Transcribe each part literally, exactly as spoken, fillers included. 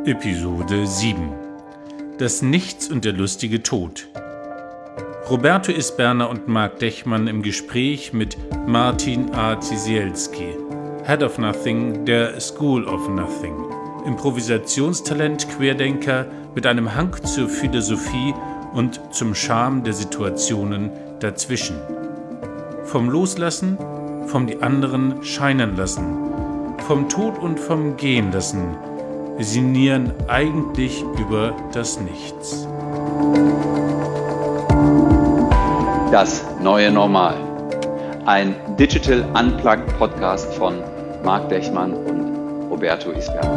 Episode sieben. Das Nichts und der lustige Tod. Roberto Isberner und Marc Dechmann im Gespräch mit Martin A. Ciesielski, Head of Nothing der School of Nothing. Improvisationstalent, Querdenker mit einem Hang zur Philosophie und zum Charme der Situationen dazwischen. Vom Loslassen, vom die anderen scheinen lassen, vom Tod und vom Gehen lassen, sinnieren eigentlich über das Nichts. Das neue Normal. Ein Digital Unplugged Podcast von Marc Dechmann und Roberto Isberner.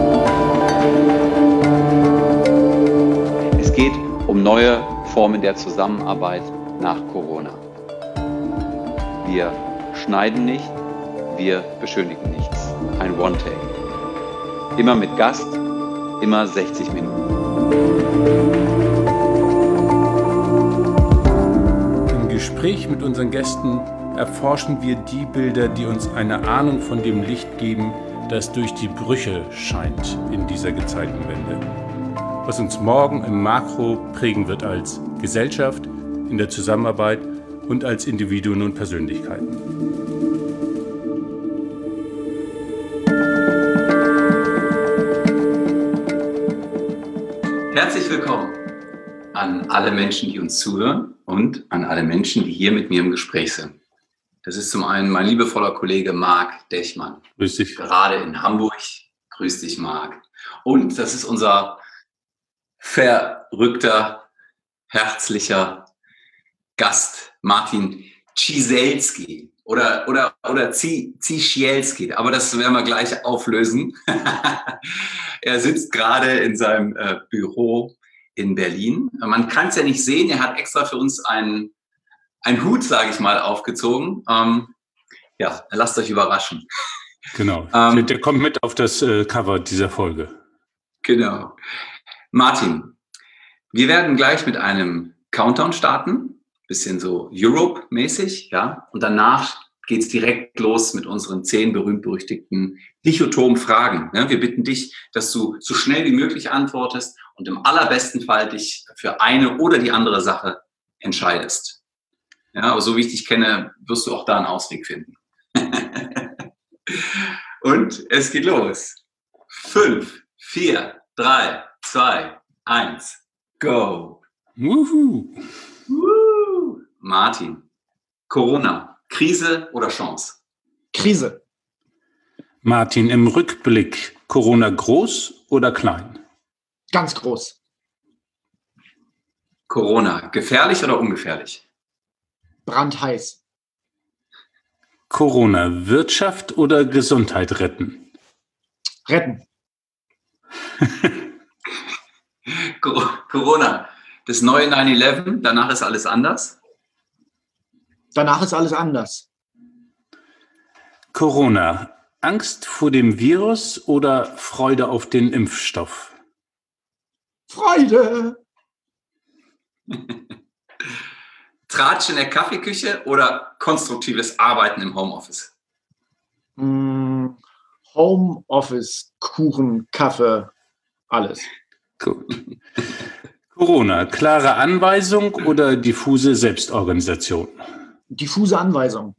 Es geht um neue Formen der Zusammenarbeit nach Corona. Wir schneiden nicht, wir beschönigen nichts. Ein One-Take. Immer mit Gast, immer sechzig Minuten. Im Gespräch mit unseren Gästen erforschen wir die Bilder, die uns eine Ahnung von dem Licht geben, das durch die Brüche scheint in dieser Gezeitenwende. Was uns morgen im Makro prägen wird als Gesellschaft, in der Zusammenarbeit und als Individuen und Persönlichkeiten. Herzlich willkommen an alle Menschen, die uns zuhören und an alle Menschen, die hier mit mir im Gespräch sind. Das ist zum einen mein liebevoller Kollege Marc Dechmann. Grüß dich. Gerade in Hamburg. Grüß dich, Marc. Und das ist unser verrückter, herzlicher Gast, Martin Ciesielski. Oder, oder, oder Ciesielski, aber das werden wir gleich auflösen. Er sitzt gerade in seinem äh, Büro in Berlin. Man kann es ja nicht sehen, er hat extra für uns einen, einen Hut, sage ich mal, aufgezogen. Ähm, ja, lasst euch überraschen. Genau, ähm, der kommt mit auf das äh, Cover dieser Folge. Genau. Martin, wir werden gleich mit einem Countdown starten. Bisschen so Europe-mäßig, ja. Und danach geht's direkt los mit unseren zehn berühmt-berüchtigten dichotomen Fragen. Ja, wir bitten dich, dass du so schnell wie möglich antwortest und im allerbesten Fall dich für eine oder die andere Sache entscheidest. Ja, aber so wie ich dich kenne, wirst du auch da einen Ausweg finden. Und es geht los. Fünf, vier, drei, zwei, eins, go. Wuhu. Martin, Corona, Krise oder Chance? Krise. Martin, im Rückblick, Corona groß oder klein? Ganz groß. Corona, gefährlich oder ungefährlich? Brandheiß. Corona, Wirtschaft oder Gesundheit retten? Retten. Corona, das neue nine eleven, danach ist alles anders? Danach ist alles anders. Corona, Angst vor dem Virus oder Freude auf den Impfstoff? Freude. Tratsch in der Kaffeeküche oder konstruktives Arbeiten im Homeoffice? Mm, Homeoffice, Kuchen, Kaffee, alles. Gut. Corona, klare Anweisung oder diffuse Selbstorganisation? Diffuse Anweisung.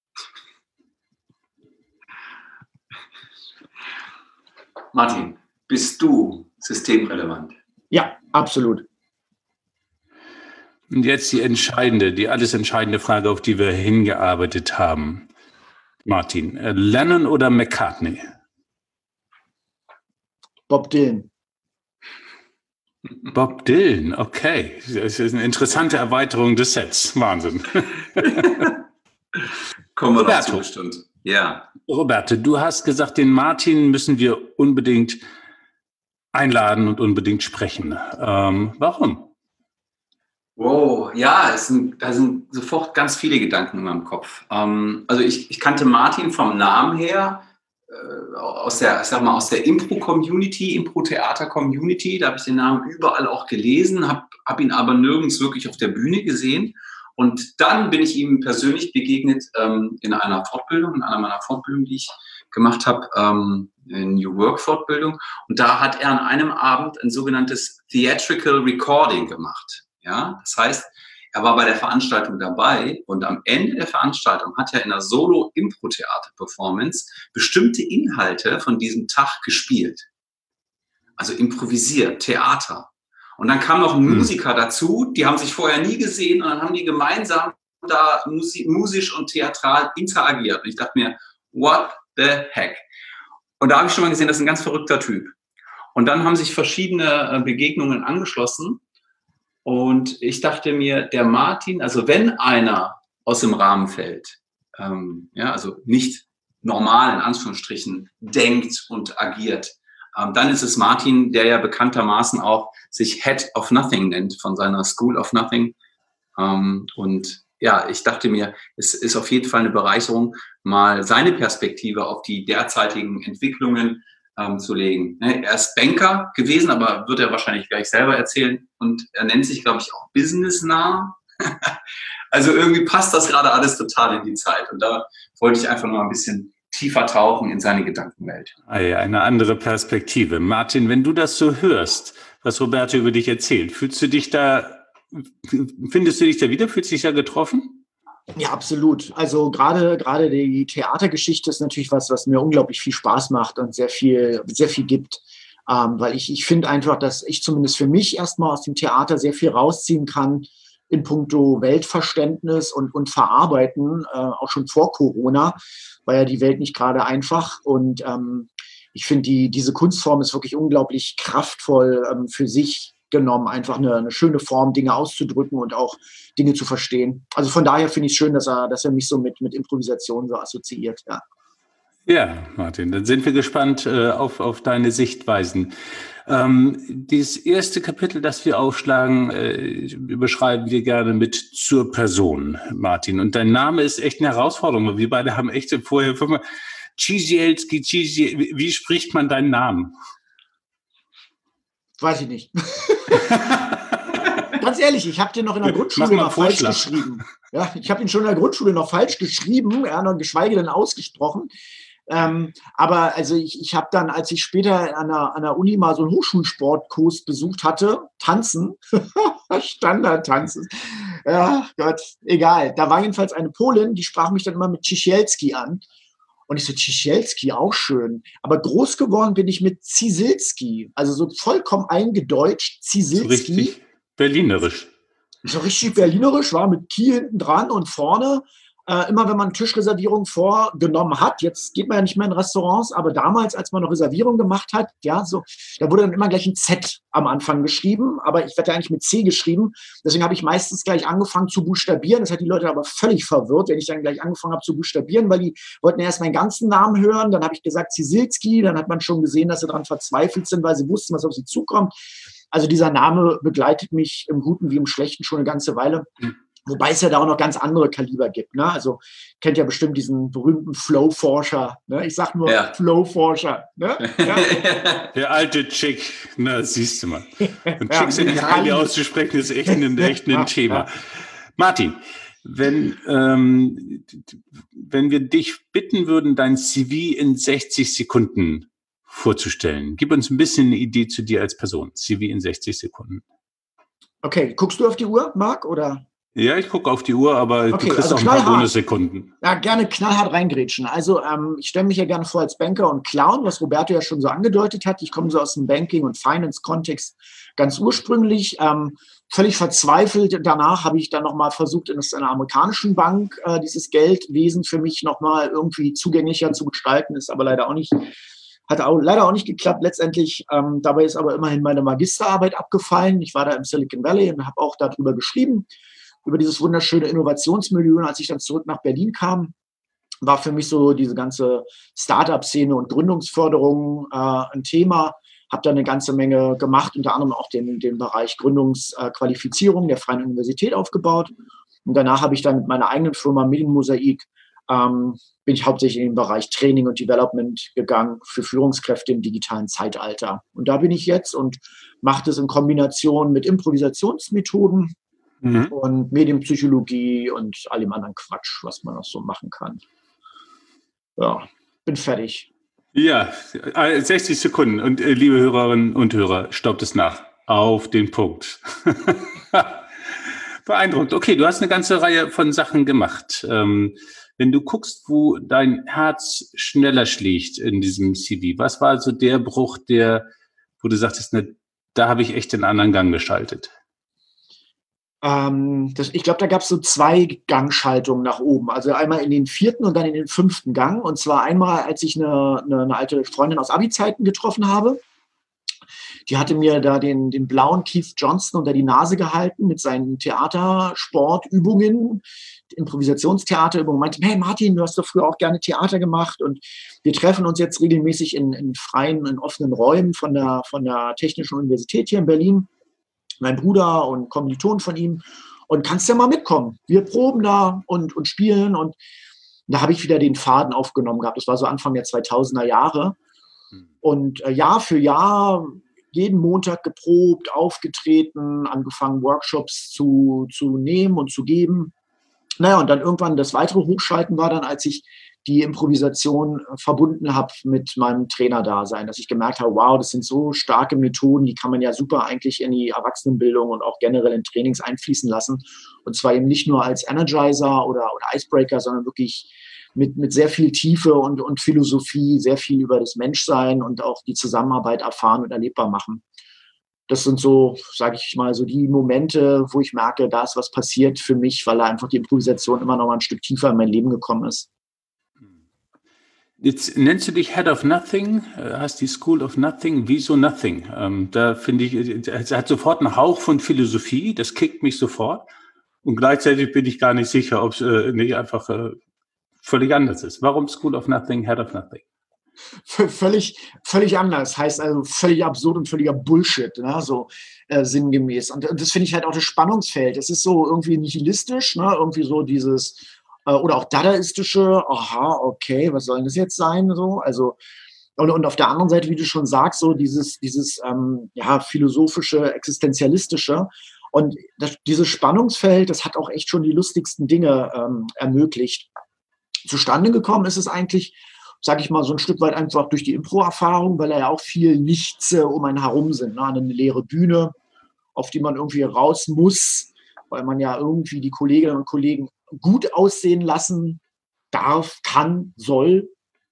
Martin, bist du systemrelevant? Ja, absolut. Und jetzt die entscheidende, die alles entscheidende Frage, auf die wir hingearbeitet haben. Martin, Lennon oder McCartney? Bob Dylan. Bob Dylan, okay. Das ist eine interessante Erweiterung des Sets. Wahnsinn. Kommen wir Roberto. dazu bestimmt. Ja. Roberto, du hast gesagt, den Martin müssen wir unbedingt einladen und unbedingt sprechen. Ähm, warum? Wow, ja, es sind, da sind sofort ganz viele Gedanken in meinem Kopf. Ähm, also ich, ich kannte Martin vom Namen her, äh, aus der, ich sag mal, aus der Impro-Community, Impro-Theater-Community. Da habe ich den Namen überall auch gelesen, habe hab ihn aber nirgends wirklich auf der Bühne gesehen. Und dann bin ich ihm persönlich begegnet ähm, in einer Fortbildung, in einer meiner Fortbildungen, die ich gemacht habe, ähm, New Work Fortbildung. Und da hat er an einem Abend ein sogenanntes Theatrical Recording gemacht. Ja, das heißt, er war bei der Veranstaltung dabei und am Ende der Veranstaltung hat er in einer Solo-Impro-Theater-Performance bestimmte Inhalte von diesem Tag gespielt. Also improvisiert, Theater. Und dann kam noch ein Musiker dazu, die haben sich vorher nie gesehen und dann haben die gemeinsam da musisch und theatral interagiert. Und ich dachte mir, what the heck? Und da habe ich schon mal gesehen, das ist ein ganz verrückter Typ. Und dann haben sich verschiedene Begegnungen angeschlossen. Und ich dachte mir, der Martin, also wenn einer aus dem Rahmen fällt, ähm, ja, also nicht normal in Anführungsstrichen denkt und agiert, ähm, dann ist es Martin, der ja bekanntermaßen auch sich Head of Nothing nennt, von seiner School of Nothing. Ähm, und ja, ich dachte mir, es ist auf jeden Fall eine Bereicherung, mal seine Perspektive auf die derzeitigen Entwicklungen ähm, zu legen. Ne, er ist Banker gewesen, aber wird er wahrscheinlich gleich selber erzählen. Und er nennt sich, glaube ich, auch businessnah. Also irgendwie passt das gerade alles total in die Zeit. Und da wollte ich einfach noch ein bisschen tiefer tauchen in seine Gedankenwelt. Eine andere Perspektive. Martin, wenn du das so hörst, was Roberto über dich erzählt, fühlst du dich da Findest du dich da wieder? Fühlst du dich da getroffen? Ja, absolut. Also gerade gerade die Theatergeschichte ist natürlich was, was mir unglaublich viel Spaß macht und sehr viel sehr viel gibt, ähm, weil ich ich finde einfach, dass ich zumindest für mich erstmal aus dem Theater sehr viel rausziehen kann in puncto Weltverständnis und und Verarbeiten, äh, auch schon vor Corona war ja die Welt nicht gerade einfach und ähm, ich finde die diese Kunstform ist wirklich unglaublich kraftvoll ähm, für sich genommen, einfach eine, eine schöne Form, Dinge auszudrücken und auch Dinge zu verstehen. Also von daher finde ich es schön, dass er, dass er mich so mit, mit Improvisation so assoziiert. Ja. Ja, Martin, dann sind wir gespannt äh, auf, auf deine Sichtweisen. Ähm, dieses erste Kapitel, das wir aufschlagen, äh, überschreiben wir gerne mit zur Person, Martin. Und dein Name ist echt eine Herausforderung, weil wir beide haben echt vorher fünfmal Ciesielski, Ciesielski, wie spricht man deinen Namen? Weiß ich nicht. Ganz ehrlich, ich habe den noch in der Grundschule noch falsch geschrieben. Ja, ich habe ihn schon in der Grundschule noch falsch geschrieben, ja, noch geschweige denn ausgesprochen. Ähm, aber also ich, ich habe dann, als ich später an der, an der Uni mal so einen Hochschulsportkurs besucht hatte, Tanzen, Standardtanzen, ja Gott, egal. Da war jedenfalls eine Polin, die sprach mich dann immer mit Ciesielski an. Und ich so, Ciesielski, auch schön. Aber groß geworden bin ich mit Ciesilski. Also so vollkommen eingedeutscht, Ciesilski. So richtig berlinerisch. So richtig berlinerisch, war mit Ki hinten dran und vorne. Äh, immer wenn man Tischreservierung vorgenommen hat, jetzt geht man ja nicht mehr in Restaurants, aber damals, als man noch Reservierung gemacht hat, ja, so, da wurde dann immer gleich ein Z am Anfang geschrieben, aber ich werde ja eigentlich mit C geschrieben. Deswegen habe ich meistens gleich angefangen zu buchstabieren. Das hat die Leute aber völlig verwirrt, wenn ich dann gleich angefangen habe zu buchstabieren, weil die wollten erst meinen ganzen Namen hören. Dann habe ich gesagt Ciesilski, dann hat man schon gesehen, dass sie daran verzweifelt sind, weil sie wussten, was auf sie zukommt. Also dieser Name begleitet mich im Guten wie im Schlechten schon eine ganze Weile. Mhm. Wobei es ja da auch noch ganz andere Kaliber gibt. Ne? Also kennt ja bestimmt diesen berühmten Flow-Forscher. Ne? Ich sag nur ja. Flow-Forscher. Ne? Ja. Der alte Chick, na siehst du mal. Und Chicks in die Halle auszusprechen, ist echt ein, echt ein ja, Thema. Ja. Martin, wenn, ähm, wenn wir dich bitten würden, dein C V in sechzig Sekunden vorzustellen, gib uns ein bisschen eine Idee zu dir als Person. C V in sechzig Sekunden. Okay, guckst du auf die Uhr, Marc, oder? Ja, ich gucke auf die Uhr, aber okay, du kriegst also auch ein paar Bonussekunden. Ja, gerne knallhart reingrätschen. Also ähm, ich stelle mich ja gerne vor als Banker und Clown, was Roberto ja schon so angedeutet hat. Ich komme so aus dem Banking- und Finance-Kontext ganz ursprünglich. Ähm, völlig verzweifelt. Danach habe ich dann nochmal versucht, in einer amerikanischen Bank äh, dieses Geldwesen für mich nochmal irgendwie zugänglicher zu gestalten. Ist aber leider auch nicht, hat auch, leider auch nicht geklappt letztendlich. Ähm, dabei ist aber immerhin meine Magisterarbeit abgefallen. Ich war da im Silicon Valley und habe auch darüber geschrieben, über dieses wunderschöne Innovationsmilieu. Und als ich dann zurück nach Berlin kam, war für mich so diese ganze Startup-Szene und Gründungsförderung äh, ein Thema. Habe da eine ganze Menge gemacht, unter anderem auch den, den Bereich Gründungsqualifizierung äh, der Freien Universität aufgebaut. Und danach habe ich dann mit meiner eigenen Firma Medienmosaik ähm, bin ich hauptsächlich in den Bereich Training und Development gegangen für Führungskräfte im digitalen Zeitalter. Und da bin ich jetzt und mache das in Kombination mit Improvisationsmethoden, Mhm. und Medienpsychologie und all dem anderen Quatsch, was man noch so machen kann. Ja. bin fertig. Ja, sechzig Sekunden. Und äh, liebe Hörerinnen und Hörer, stoppt es nach. Auf den Punkt. Beeindruckend. Okay, du hast eine ganze Reihe von Sachen gemacht. Ähm, wenn du guckst, wo dein Herz schneller schlägt in diesem C V, was war also der Bruch, der, wo du sagtest, ne, da habe ich echt den anderen Gang geschaltet? Ähm, das, ich glaube, da gab es so zwei Gangschaltungen nach oben. Also einmal in den vierten und dann in den fünften Gang. Und zwar einmal, als ich eine, eine, eine alte Freundin aus Abi-Zeiten getroffen habe. Die hatte mir da den, den blauen Keith Johnston unter die Nase gehalten mit seinen Theatersportübungen, Improvisationstheaterübungen. Meinte, hey Martin, du hast doch früher auch gerne Theater gemacht und wir treffen uns jetzt regelmäßig in, in freien, in offenen Räumen von der, von der Technischen Universität hier in Berlin. Mein Bruder und Kommiliton von ihm. Und kannst ja mal mitkommen. Wir proben da und, und spielen. Und da habe ich wieder den Faden aufgenommen gehabt. Das war so Anfang der zweitausender Jahre. Und äh, Jahr für Jahr jeden Montag geprobt, aufgetreten, angefangen Workshops zu, zu nehmen und zu geben. Naja, und dann irgendwann das weitere Hochschalten war dann, als ich die Improvisation verbunden habe mit meinem Trainerdasein, dass ich gemerkt habe, wow, das sind so starke Methoden, die kann man ja super eigentlich in die Erwachsenenbildung und auch generell in Trainings einfließen lassen. Und zwar eben nicht nur als Energizer oder, oder Icebreaker, sondern wirklich mit, mit sehr viel Tiefe und, und Philosophie, sehr viel über das Menschsein und auch die Zusammenarbeit erfahren und erlebbar machen. Das sind so, sage ich mal, so die Momente, wo ich merke, da ist was passiert für mich, weil da einfach die Improvisation immer noch mal ein Stück tiefer in mein Leben gekommen ist. Jetzt nennst du dich Head of Nothing, hast die School of Nothing. Wieso Nothing? Ähm, da finde ich, es hat sofort einen Hauch von Philosophie, das kickt mich sofort. Und gleichzeitig bin ich gar nicht sicher, ob es äh, nicht einfach äh, völlig anders ist. Warum School of Nothing, Head of Nothing? Völlig, völlig anders, heißt also völlig absurd und völliger Bullshit, ne? So äh, sinngemäß. Und, und das finde ich halt auch das Spannungsfeld. Es ist so irgendwie nihilistisch, ne? Irgendwie so dieses, äh, oder auch dadaistische, aha, okay, was soll denn das jetzt sein? So, also, und, und auf der anderen Seite, wie du schon sagst, so dieses, dieses ähm, ja, philosophische, existenzialistische. Und das, dieses Spannungsfeld, das hat auch echt schon die lustigsten Dinge ähm, ermöglicht. Zustande gekommen ist es eigentlich, sage ich mal, so ein Stück weit einfach durch die Impro-Erfahrung, weil da ja auch viel Nichts äh, um einen herum sind. Ne? Eine leere Bühne, auf die man irgendwie raus muss, weil man ja irgendwie die Kolleginnen und Kollegen gut aussehen lassen darf, kann, soll.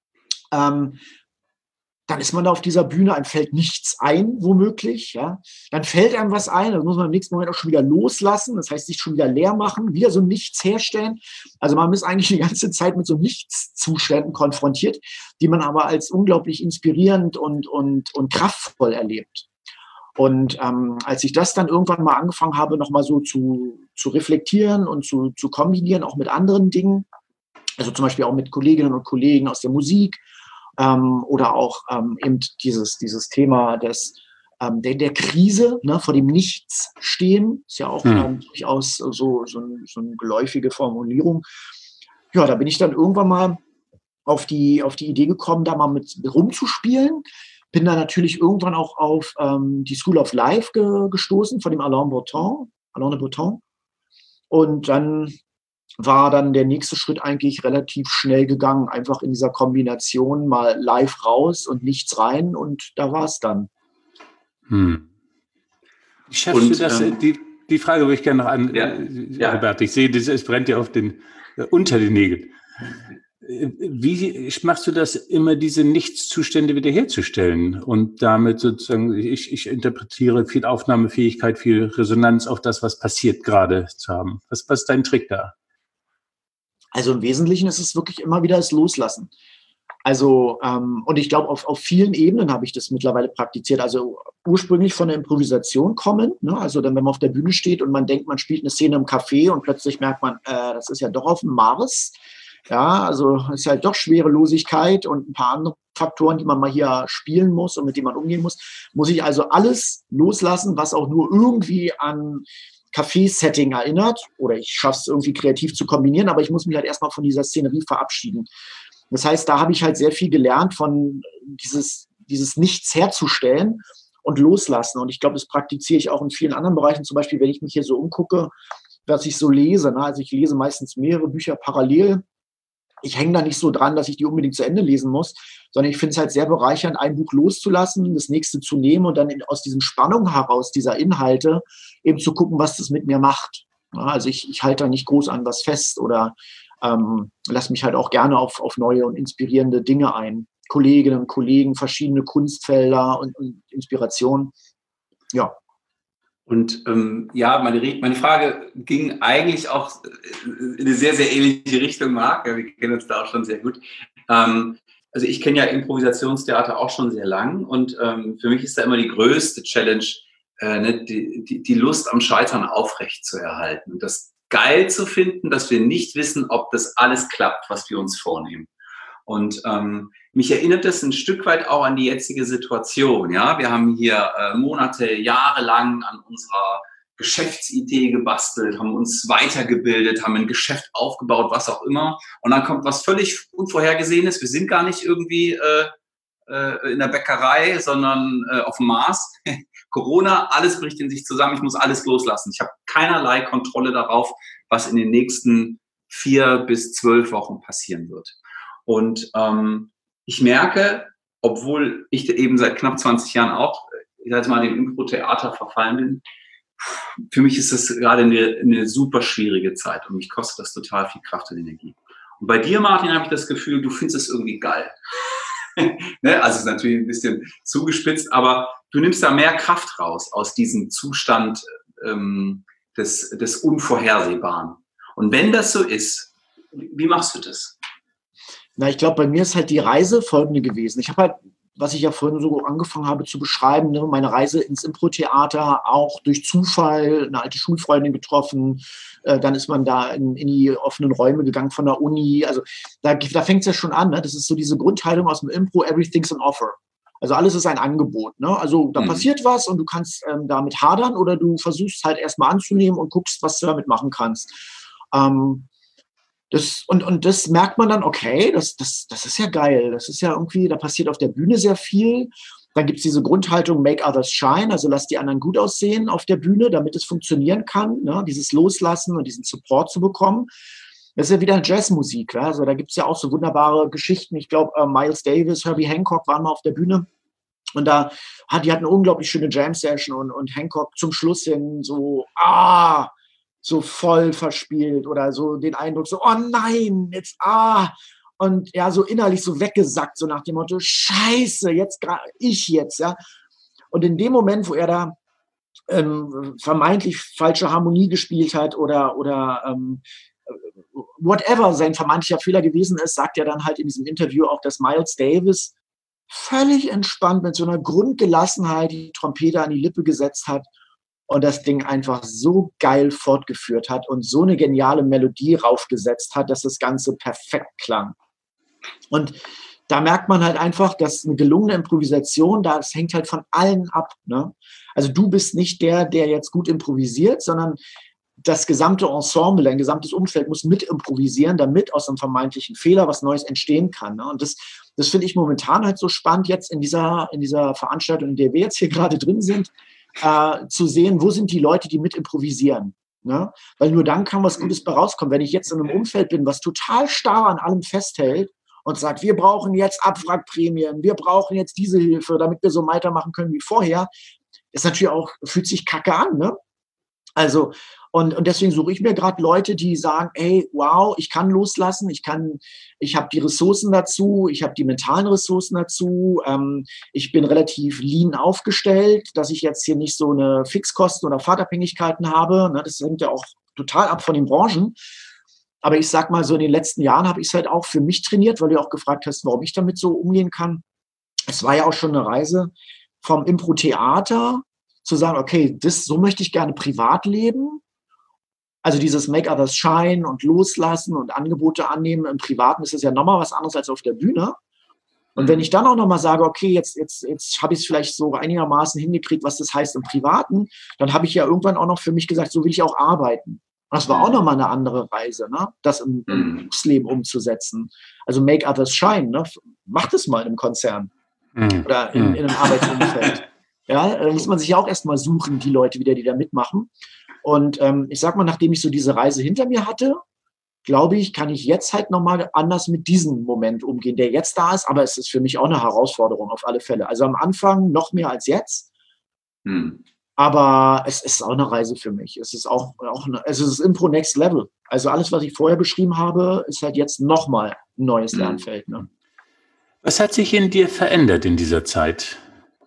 Ähm, dann ist man da auf dieser Bühne, einem fällt nichts ein, womöglich. Ja? Dann fällt einem was ein, das muss man im nächsten Moment auch schon wieder loslassen, das heißt, sich schon wieder leer machen, wieder so Nichts herstellen. Also man ist eigentlich die ganze Zeit mit so Nichtszuständen konfrontiert, die man aber als unglaublich inspirierend und, und, und kraftvoll erlebt. Und ähm, als ich das dann irgendwann mal angefangen habe, nochmal so zu, zu reflektieren und zu, zu kombinieren, auch mit anderen Dingen, also zum Beispiel auch mit Kolleginnen und Kollegen aus der Musik, Ähm, oder auch ähm, eben dieses, dieses Thema des, ähm, der, der Krise, ne, vor dem Nichts stehen, ist ja auch Hm. ähm, durchaus so, so, ein, so eine geläufige Formulierung. Ja, da bin ich dann irgendwann mal auf die, auf die Idee gekommen, da mal mit rumzuspielen. Bin dann natürlich irgendwann auch auf ähm, die School of Life ge, gestoßen, von dem Alain Breton, Alain de Botton. Und dann war dann der nächste Schritt eigentlich relativ schnell gegangen, einfach in dieser Kombination mal live raus und nichts rein und da war es dann. Hm. Wie schaffst Und, du das? ähm, die, die Frage würde ich gerne noch an Ja, äh, ja. Robert. Ich sehe, das, es brennt dir auf den, äh, unter den Nägeln. Äh, Wie machst du das, immer diese Nichtszustände wiederherzustellen und damit sozusagen, ich, ich interpretiere viel Aufnahmefähigkeit, viel Resonanz auf das, was passiert gerade zu haben. Was, was ist dein Trick da? Also im Wesentlichen ist es wirklich immer wieder das Loslassen. Also, ähm, und ich glaube, auf, auf vielen Ebenen habe ich das mittlerweile praktiziert. Also ursprünglich von der Improvisation kommend, ne? Also dann, wenn man auf der Bühne steht und man denkt, man spielt eine Szene im Café und plötzlich merkt man, äh, das ist ja doch auf dem Mars. Ja, also es ist halt doch Schwerelosigkeit und ein paar andere Faktoren, die man mal hier spielen muss und mit denen man umgehen muss. Muss ich also alles loslassen, was auch nur irgendwie an Café-Setting erinnert, oder ich schaffe es irgendwie kreativ zu kombinieren, aber ich muss mich halt erstmal von dieser Szenerie verabschieden. Das heißt, da habe ich halt sehr viel gelernt, von dieses, dieses Nichts herzustellen und loslassen. Und ich glaube, das praktiziere ich auch in vielen anderen Bereichen, zum Beispiel, wenn ich mich hier so umgucke, was ich so lese. Ne? Also ich lese meistens mehrere Bücher parallel. ich hänge da nicht so dran, dass ich die unbedingt zu Ende lesen muss, sondern ich finde es halt sehr bereichernd, ein Buch loszulassen, das nächste zu nehmen und dann in, aus diesem Spannung heraus, dieser Inhalte, eben zu gucken, was das mit mir macht. Ja, also ich, ich halte da nicht groß an was fest oder ähm, lasse mich halt auch gerne auf, auf neue und inspirierende Dinge ein. Kolleginnen und Kollegen, verschiedene Kunstfelder und, und Inspiration. Ja. Und ähm, ja, meine, meine Frage ging eigentlich auch in eine sehr, sehr ähnliche Richtung, Marc. Ja, wir kennen uns da auch schon sehr gut. Ähm, also ich kenne ja Improvisationstheater auch schon sehr lang und ähm, für mich ist da immer die größte Challenge, äh, ne, die, die, die Lust am Scheitern aufrecht zu erhalten und das geil zu finden, dass wir nicht wissen, ob das alles klappt, was wir uns vornehmen. Und ähm, mich erinnert das ein Stück weit auch an die jetzige Situation. Ja, wir haben hier äh, Monate, Jahre lang an unserer Geschäftsidee gebastelt, haben uns weitergebildet, haben ein Geschäft aufgebaut, was auch immer. Und dann kommt was völlig Unvorhergesehenes. Wir sind gar nicht irgendwie äh, äh, in der Bäckerei, sondern äh, auf dem Mars. Corona, alles bricht in sich zusammen. Ich muss alles loslassen. Ich habe keinerlei Kontrolle darauf, was in den nächsten vier bis zwölf Wochen passieren wird. Und ähm, ich merke, obwohl ich eben seit knapp zwanzig Jahren auch, ich sag mal, dem Impro-Theater verfallen bin, für mich ist das gerade eine, eine super schwierige Zeit und mich kostet das total viel Kraft und Energie. Und bei dir, Martin, habe ich das Gefühl, du findest es irgendwie geil. Ne? Also es ist natürlich ein bisschen zugespitzt, aber du nimmst da mehr Kraft raus aus diesem Zustand ähm, des, des Unvorhersehbaren. Und wenn das so ist, wie machst du das? Na, ich glaube, bei mir ist halt die Reise folgende gewesen. Ich habe halt, was ich ja vorhin so angefangen habe zu beschreiben, ne, meine Reise ins Impro-Theater, auch durch Zufall eine alte Schulfreundin getroffen. Äh, dann ist man da in, in die offenen Räume gegangen von der Uni. Also da, da fängt es ja schon an. Ne? Das ist so diese Grundhaltung aus dem Impro, everything's an offer. Also alles ist ein Angebot. Ne? Also da mhm. passiert was und du kannst ähm, damit hadern oder du versuchst halt erstmal anzunehmen und guckst, was du damit machen kannst. Ähm, Das, und, und das merkt man dann, okay, das, das, das ist ja geil. Das ist ja irgendwie, da passiert auf der Bühne sehr viel. Dann gibt es diese Grundhaltung, make others shine, also lass die anderen gut aussehen auf der Bühne, damit es funktionieren kann, ne? Dieses Loslassen und diesen Support zu bekommen. Das ist ja wieder Jazzmusik. Ja? Also da gibt es ja auch so wunderbare Geschichten. Ich glaube, äh, Miles Davis, Herbie Hancock waren mal auf der Bühne. Und da hat die hatten eine unglaublich schöne Jam-Session und, und Hancock zum Schluss hin so, ah, so voll verspielt oder so den Eindruck so, oh nein, jetzt, ah, und ja, so innerlich so weggesackt, so nach dem Motto, scheiße, jetzt gerade ich jetzt, ja. Und in dem Moment, wo er da ähm, vermeintlich falsche Harmonie gespielt hat oder, oder ähm, whatever sein vermeintlicher Fehler gewesen ist, sagt er dann halt in diesem Interview auch, dass Miles Davis völlig entspannt mit so einer Grundgelassenheit die Trompete an die Lippe gesetzt hat und das Ding einfach so geil fortgeführt hat und so eine geniale Melodie raufgesetzt hat, dass das Ganze perfekt klang. Und da merkt man halt einfach, dass eine gelungene Improvisation, das hängt halt von allen ab. Ne? Also du bist nicht der, der jetzt gut improvisiert, sondern das gesamte Ensemble, ein gesamtes Umfeld muss mit improvisieren, damit aus einem vermeintlichen Fehler was Neues entstehen kann. Ne? Und das, das finde ich momentan halt so spannend jetzt in dieser, in dieser Veranstaltung, in der wir jetzt hier gerade drin sind, Äh, zu sehen, wo sind die Leute, die mit improvisieren. Ne? Weil nur dann kann was Gutes bei rauskommen. Wenn ich jetzt in einem Umfeld bin, was total starr an allem festhält und sagt, wir brauchen jetzt Abwrackprämien, wir brauchen jetzt diese Hilfe, damit wir so weitermachen können wie vorher, ist natürlich auch, fühlt sich kacke an. Ne? Also, und, und deswegen suche ich mir gerade Leute, die sagen, ey, wow, ich kann loslassen, ich kann, ich habe die Ressourcen dazu, ich habe die mentalen Ressourcen dazu, ähm, ich bin relativ lean aufgestellt, dass ich jetzt hier nicht so eine Fixkosten oder Fahrtabhängigkeiten habe. Ne, das hängt ja auch total ab von den Branchen. Aber ich sag mal, so in den letzten Jahren habe ich es halt auch für mich trainiert, weil du auch gefragt hast, warum ich damit so umgehen kann. Es war ja auch schon eine Reise vom Impro-Theater zu sagen, okay, das, so möchte ich gerne privat leben. Also dieses Make Others Shine und Loslassen und Angebote annehmen im Privaten ist es ja nochmal was anderes als auf der Bühne. Und wenn ich dann auch nochmal sage, okay, jetzt, jetzt, jetzt habe ich es vielleicht so einigermaßen hingekriegt, was das heißt im Privaten, dann habe ich ja irgendwann auch noch für mich gesagt, so will ich auch arbeiten. Das war auch nochmal eine andere Reise, ne? Das im, im Berufsleben umzusetzen. Also Make Others Shine, ne? Mach das mal in einem Konzern mhm. oder in, in einem Arbeitsumfeld. Ja, da muss man sich ja auch erstmal suchen, die Leute wieder, die da mitmachen. Und ähm, ich sag mal, nachdem ich so diese Reise hinter mir hatte, glaube ich, kann ich jetzt halt nochmal anders mit diesem Moment umgehen, der jetzt da ist, aber es ist für mich auch eine Herausforderung auf alle Fälle. Also am Anfang noch mehr als jetzt, Hm. aber es ist auch eine Reise für mich. Es ist auch, auch eine, es ist Impro Next Level. Also alles, was ich vorher beschrieben habe, ist halt jetzt nochmal ein neues Hm. Lernfeld. Ne? Was hat sich in dir verändert in dieser Zeit?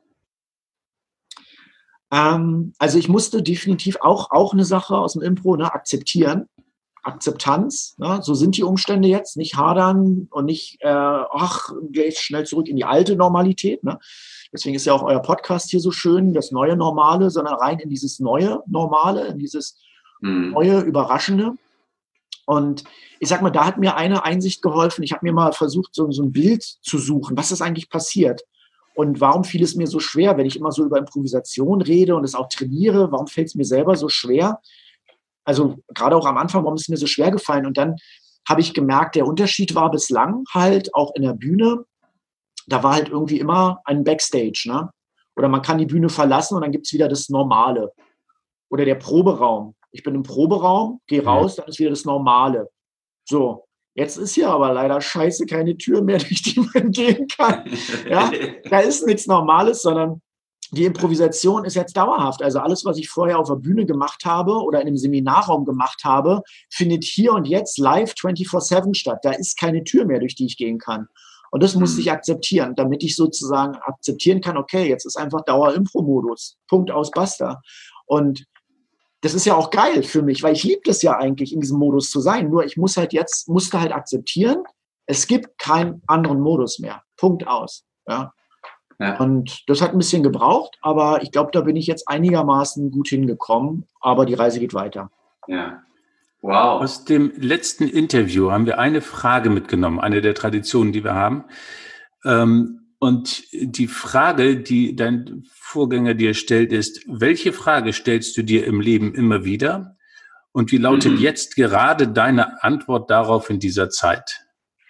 Ähm, also ich musste definitiv auch, auch eine Sache aus dem Impro, ne, akzeptieren. Akzeptanz, ne? So sind die Umstände jetzt, nicht hadern und nicht, äh, ach, geh schnell zurück in die alte Normalität. Ne? Deswegen ist ja auch euer Podcast hier so schön, das neue Normale, sondern rein in dieses neue Normale, in dieses Hm. neue, Überraschende. Und ich sag mal, da hat mir eine Einsicht geholfen. Ich habe mir mal versucht, so, so ein Bild zu suchen. Was ist eigentlich passiert? Und warum fiel es mir so schwer, wenn ich immer so über Improvisation rede und es auch trainiere? Warum fällt es mir selber so schwer? Also gerade auch am Anfang, warum ist es mir so schwer gefallen? Und dann habe ich gemerkt, der Unterschied war bislang halt auch in der Bühne. Da war halt irgendwie immer ein Backstage, ne? Oder man kann die Bühne verlassen und dann gibt es wieder das Normale. Oder der Proberaum. Ich bin im Proberaum, gehe raus, dann ist wieder das Normale. So, jetzt ist hier aber leider scheiße keine Tür mehr, durch die man gehen kann. Ja, da ist nichts Normales, sondern die Improvisation ist jetzt dauerhaft. Also alles, was ich vorher auf der Bühne gemacht habe oder in einem Seminarraum gemacht habe, findet hier und jetzt live vierundzwanzig sieben statt. Da ist keine Tür mehr, durch die ich gehen kann. Und das musste ich akzeptieren, damit ich sozusagen akzeptieren kann, okay, jetzt ist einfach Dauer-Impro-Modus. Punkt, aus, basta. Und das ist ja auch geil für mich, weil ich liebe das ja eigentlich, in diesem Modus zu sein. Nur ich muss halt jetzt, musste halt akzeptieren, es gibt keinen anderen Modus mehr. Punkt, aus. Ja. Ja. Und das hat ein bisschen gebraucht, aber ich glaube, da bin ich jetzt einigermaßen gut hingekommen. Aber die Reise geht weiter. Ja. Wow. Aus dem letzten Interview haben wir eine Frage mitgenommen, eine der Traditionen, die wir haben. Ähm, und die Frage, die dein Vorgänger dir stellt, ist: Welche Frage stellst du dir im Leben immer wieder? Und wie lautet Mhm. jetzt gerade deine Antwort darauf in dieser Zeit?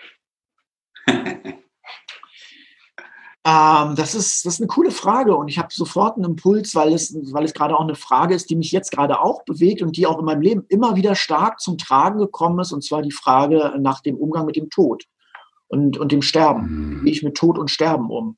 Ähm, das ist, das ist eine coole Frage und ich habe sofort einen Impuls, weil es, weil es gerade auch eine Frage ist, die mich jetzt gerade auch bewegt und die auch in meinem Leben immer wieder stark zum Tragen gekommen ist, und zwar die Frage nach dem Umgang mit dem Tod und, und dem Sterben. Wie gehe ich mit Tod und Sterben um?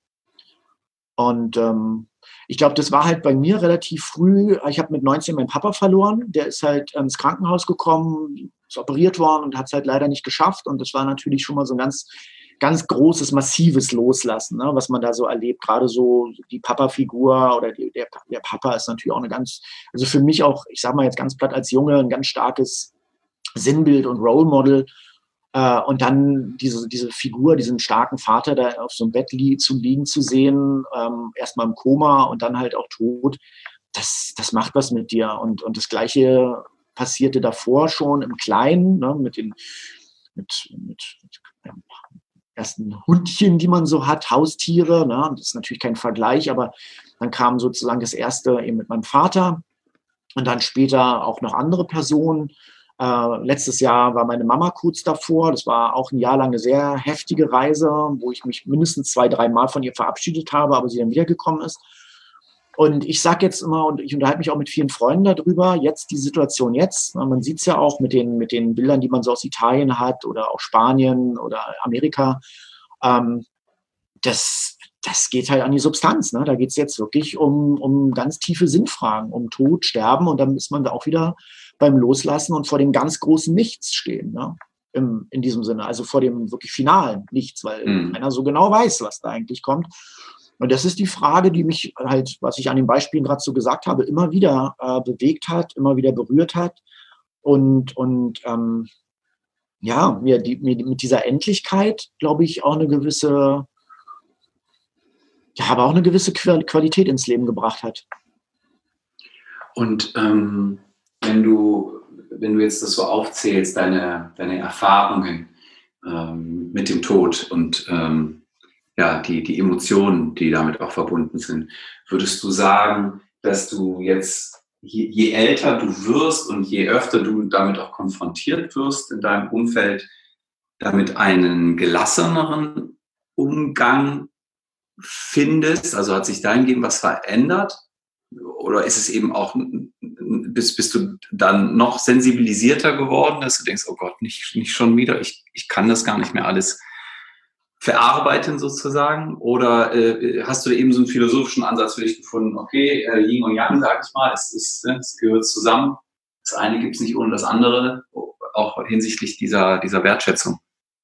Und ähm, ich glaube, das war halt bei mir relativ früh. Ich habe mit neunzehn meinen Papa verloren. Der ist halt ins Krankenhaus gekommen, ist operiert worden und hat es halt leider nicht geschafft. Und das war natürlich schon mal so ein ganz, ganz großes, massives Loslassen, ne, was man da so erlebt. Gerade so die Papa-Figur oder die, der, der Papa ist natürlich auch eine ganz, also für mich auch, ich sage mal jetzt ganz platt als Junge, ein ganz starkes Sinnbild und Role Model. Uh, und dann diese, diese Figur, diesen starken Vater da auf so einem Bett li- zu liegen zu sehen, ähm, erstmal im Koma und dann halt auch tot, das, das macht was mit dir. Und, und das Gleiche passierte davor schon im Kleinen, ne, mit den mit, mit, mit ja, ersten Hundchen, die man so hat, Haustiere. Ne, das ist natürlich kein Vergleich, aber dann kam sozusagen das erste eben mit meinem Vater und dann später auch noch andere Personen. Uh, letztes Jahr war meine Mama kurz davor. Das war auch ein Jahr lang eine sehr heftige Reise, wo ich mich mindestens zwei, drei Mal von ihr verabschiedet habe, aber sie dann wiedergekommen ist. Und ich sage jetzt immer, und ich unterhalte mich auch mit vielen Freunden darüber, jetzt die Situation jetzt. Man sieht es ja auch mit den, mit den Bildern, die man so aus Italien hat oder auch Spanien oder Amerika. Ähm, das, das geht halt an die Substanz. Ne? Da geht es jetzt wirklich um, um ganz tiefe Sinnfragen, um Tod, Sterben. Und dann ist man da auch wieder beim Loslassen und vor dem ganz großen Nichts stehen, ne? Im, in diesem Sinne, also vor dem wirklich finalen Nichts, weil mhm. keiner so genau weiß, was da eigentlich kommt. Und das ist die Frage, die mich halt, was ich an den Beispielen gerade so gesagt habe, immer wieder äh, bewegt hat, immer wieder berührt hat und, und ähm, ja, mir, die, mir mit dieser Endlichkeit, glaube ich, auch eine gewisse, ja, aber auch eine gewisse Qualität ins Leben gebracht hat. Und ähm Wenn du, wenn du jetzt das so aufzählst, deine, deine Erfahrungen ähm, mit dem Tod und ähm, ja, die, die Emotionen, die damit auch verbunden sind, würdest du sagen, dass du jetzt, je, je älter du wirst und je öfter du damit auch konfrontiert wirst in deinem Umfeld, damit einen gelasseneren Umgang findest? Also hat sich dahingehend was verändert? oder ist es eben auch, bist, bist du dann noch sensibilisierter geworden, dass du denkst, oh Gott, nicht, nicht schon wieder, ich, ich kann das gar nicht mehr alles verarbeiten sozusagen? Oder äh, hast du da eben so einen philosophischen Ansatz für dich gefunden, okay, äh, Yin und Yang, sag ich mal, es, ist, ne, es gehört zusammen, das eine gibt es nicht ohne das andere, auch hinsichtlich dieser, dieser Wertschätzung?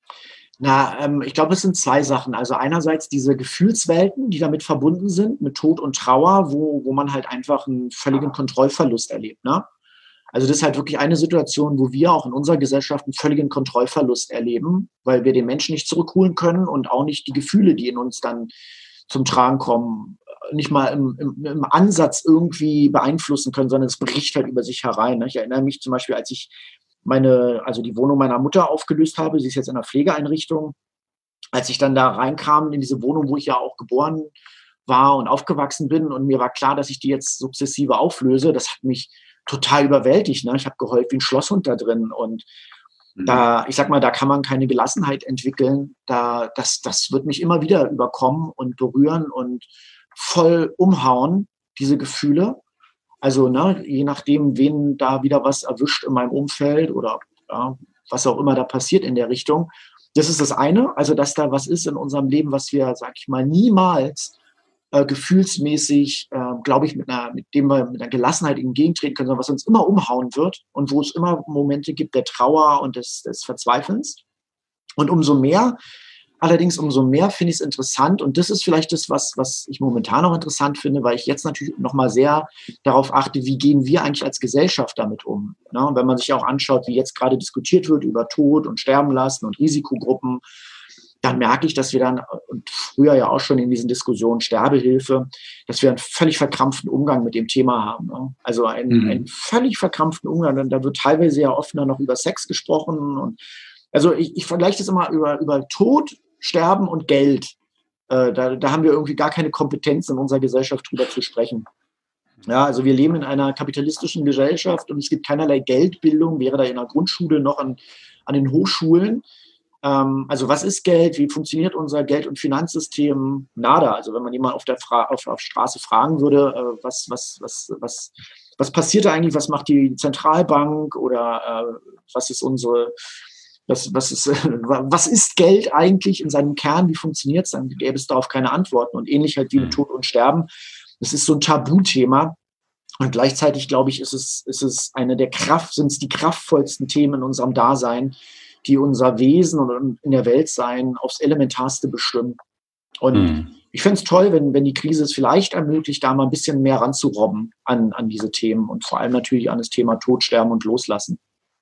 Na, ähm, ich glaube, es sind zwei Sachen. Also einerseits diese Gefühlswelten, die damit verbunden sind, mit Tod und Trauer, wo, wo man halt einfach einen völligen Kontrollverlust erlebt. Ne? Also das ist halt wirklich eine Situation, wo wir auch in unserer Gesellschaft einen völligen Kontrollverlust erleben, weil wir den Menschen nicht zurückholen können und auch nicht die Gefühle, die in uns dann zum Tragen kommen, nicht mal im, im, im Ansatz irgendwie beeinflussen können, sondern es bricht halt über sich herein. Ne? Ich erinnere mich zum Beispiel, als ich meine, also die Wohnung meiner Mutter aufgelöst habe, sie ist jetzt in einer Pflegeeinrichtung, als ich dann da reinkam in diese Wohnung, wo ich ja auch geboren war und aufgewachsen bin und mir war klar, dass ich die jetzt sukzessive auflöse, das hat mich total überwältigt. Ne? Ich habe geheult wie ein Schlosshund da drin und mhm. da, ich sag mal, da kann man keine Gelassenheit entwickeln. Da, das, das wird mich immer wieder überkommen und berühren und voll umhauen, diese Gefühle. Also, ne, je nachdem, wen da wieder was erwischt in meinem Umfeld oder ja, was auch immer da passiert in der Richtung. Das ist das eine, also dass da was ist in unserem Leben, was wir, sag ich mal, niemals äh, gefühlsmäßig, äh, glaube ich, mit einer, mit dem wir mit einer Gelassenheit entgegentreten können, sondern was uns immer umhauen wird und wo es immer Momente gibt der Trauer und des, des Verzweifelns. Und umso mehr Allerdings umso mehr finde ich es interessant und das ist vielleicht das, was, was ich momentan auch interessant finde, weil ich jetzt natürlich nochmal sehr darauf achte, wie gehen wir eigentlich als Gesellschaft damit um. Ne? Und wenn man sich auch anschaut, wie jetzt gerade diskutiert wird über Tod und Sterben lassen und Risikogruppen, dann merke ich, dass wir dann, und früher ja auch schon in diesen Diskussionen Sterbehilfe, dass wir einen völlig verkrampften Umgang mit dem Thema haben. Ne? Also einen, mhm. einen völlig verkrampften Umgang. Da wird teilweise ja offener noch über Sex gesprochen und also ich, ich vergleiche das immer über, über Tod, Sterben und Geld. Äh, da, da haben wir irgendwie gar keine Kompetenz in unserer Gesellschaft drüber zu sprechen. Ja, also wir leben in einer kapitalistischen Gesellschaft und es gibt keinerlei Geldbildung, wäre da in der Grundschule noch an, an den Hochschulen. Ähm, also was ist Geld? Wie funktioniert unser Geld- und Finanzsystem? Nada. Also wenn man jemand auf der Fra- auf, auf Straße fragen würde, äh, was, was, was, was, was passiert da eigentlich? Was macht die Zentralbank? Oder äh, was ist unsere Was, was, ist, was ist Geld eigentlich in seinem Kern? Wie funktioniert es? Dann gäbe es darauf keine Antworten. Und ähnlich halt wie mit Tod und Sterben. Das ist so ein Tabuthema. Und gleichzeitig, glaube ich, ist es, ist es eine der Kraft, sind es die kraftvollsten Themen in unserem Dasein, die unser Wesen und in der Weltsein aufs Elementarste bestimmen. Und hm. ich fände es toll, wenn, wenn die Krise es vielleicht ermöglicht, da mal ein bisschen mehr ranzurobben an, an diese Themen und vor allem natürlich an das Thema Tod, Sterben und Loslassen.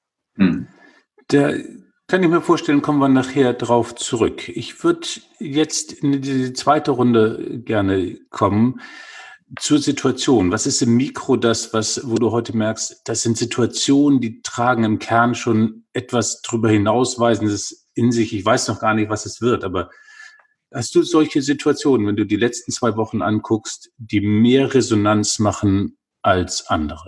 Hm. Der Kann ich mir vorstellen, kommen wir nachher drauf zurück. Ich würde jetzt in die zweite Runde gerne kommen zur Situation. Was ist im Mikro das, was, wo du heute merkst, das sind Situationen, die tragen im Kern schon etwas drüber hinausweisendes in sich. Ich weiß noch gar nicht, was es wird, aber hast du solche Situationen, wenn du die letzten zwei Wochen anguckst, die mehr Resonanz machen als andere?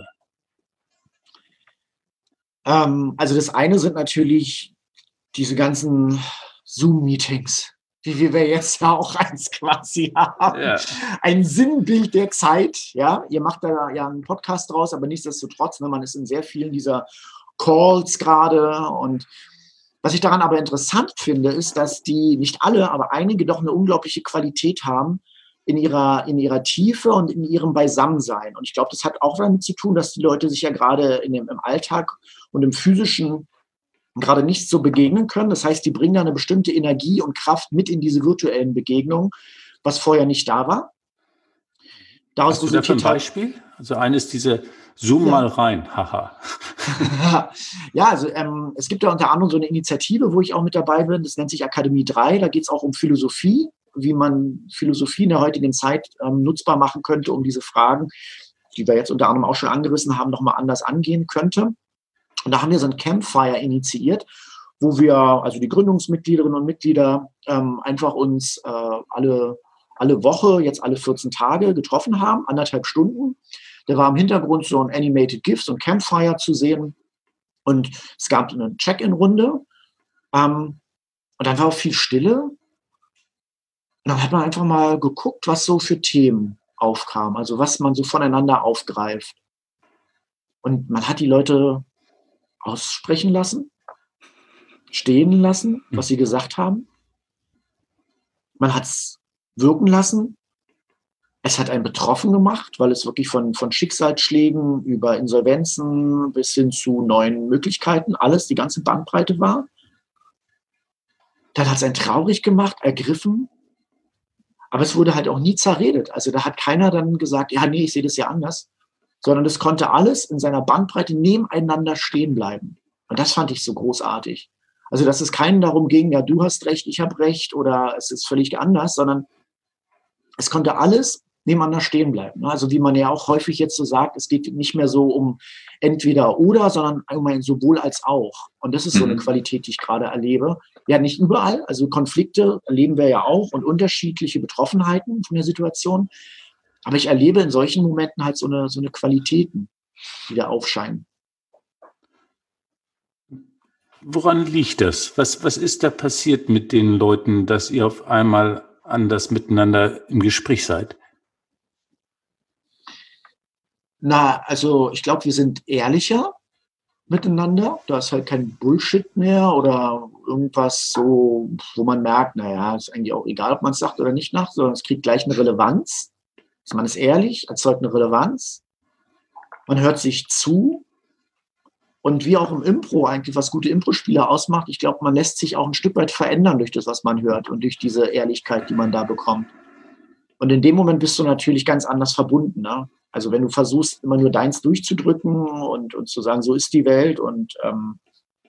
Ähm, also das eine sind natürlich diese ganzen Zoom-Meetings, wie wir jetzt ja auch eins quasi haben. Ja. Ein Sinnbild der Zeit. Ja, ihr macht da ja einen Podcast draus, aber nichtsdestotrotz, ne, man ist in sehr vielen dieser Calls gerade. Und was ich daran aber interessant finde, ist, dass die, nicht alle, aber einige doch eine unglaubliche Qualität haben in ihrer, in ihrer Tiefe und in ihrem Beisammensein. Und ich glaube, das hat auch damit zu tun, dass die Leute sich ja gerade in dem, im Alltag und im physischen gerade nicht so begegnen können. Das heißt, die bringen da eine bestimmte Energie und Kraft mit in diese virtuellen Begegnungen, was vorher nicht da war. Daraus Hast du dafür ein Beispiel? Also eines dieser Zoom ja. mal rein, haha. Ja, also ähm, es gibt ja unter anderem so eine Initiative, wo ich auch mit dabei bin, das nennt sich Akademie drei, da geht es auch um Philosophie, wie man Philosophie in der heutigen Zeit ähm, nutzbar machen könnte, um diese Fragen, die wir jetzt unter anderem auch schon angerissen haben, nochmal anders angehen könnte. Und da haben wir so ein Campfire initiiert, wo wir, also die Gründungsmitgliederinnen und Mitglieder, ähm, einfach uns äh, alle, alle Woche, jetzt alle vierzehn Tage getroffen haben, anderthalb Stunden. Da war im Hintergrund so ein Animated GIF, so ein Campfire zu sehen. Und es gab eine Check-in-Runde. Ähm, und dann war auch viel Stille. Und dann hat man einfach mal geguckt, was so für Themen aufkam, also was man so voneinander aufgreift. Und man hat die Leute aussprechen lassen, stehen lassen, was sie gesagt haben. Man hat es wirken lassen. Es hat einen betroffen gemacht, weil es wirklich von, von Schicksalsschlägen über Insolvenzen bis hin zu neuen Möglichkeiten, alles, die ganze Bandbreite war. Dann hat es einen traurig gemacht, ergriffen. Aber es wurde halt auch nie zerredet. Also da hat keiner dann gesagt, ja, nee, ich sehe das ja anders. Sondern es konnte alles in seiner Bandbreite nebeneinander stehen bleiben. Und das fand ich so großartig. Also dass es keinen darum ging, ja, du hast recht, ich habe recht oder es ist völlig anders, sondern es konnte alles nebeneinander stehen bleiben. Also wie man ja auch häufig jetzt so sagt, es geht nicht mehr so um entweder oder, sondern allgemein sowohl als auch. Und das ist so eine Qualität, die ich gerade erlebe. Ja, nicht überall. Also Konflikte erleben wir ja auch und unterschiedliche Betroffenheiten von der Situation. Aber ich erlebe in solchen Momenten halt so eine, so eine Qualitäten, die da aufscheinen. Woran liegt das? Was, was ist da passiert mit den Leuten, dass ihr auf einmal anders miteinander im Gespräch seid? Na, also ich glaube, wir sind ehrlicher miteinander. Da ist halt kein Bullshit mehr oder irgendwas so, wo man merkt, naja, ist eigentlich auch egal, ob man es sagt oder nicht nach, sondern es kriegt gleich eine Relevanz. Also man ist ehrlich, erzeugt eine Relevanz. Man hört sich zu. Und wie auch im Impro eigentlich, was gute Impro-Spieler ausmacht, ich glaube, man lässt sich auch ein Stück weit verändern durch das, was man hört und durch diese Ehrlichkeit, die man da bekommt. Und in dem Moment bist du natürlich ganz anders verbunden. Ne? Also wenn du versuchst, immer nur deins durchzudrücken und, und zu sagen, so ist die Welt und ähm,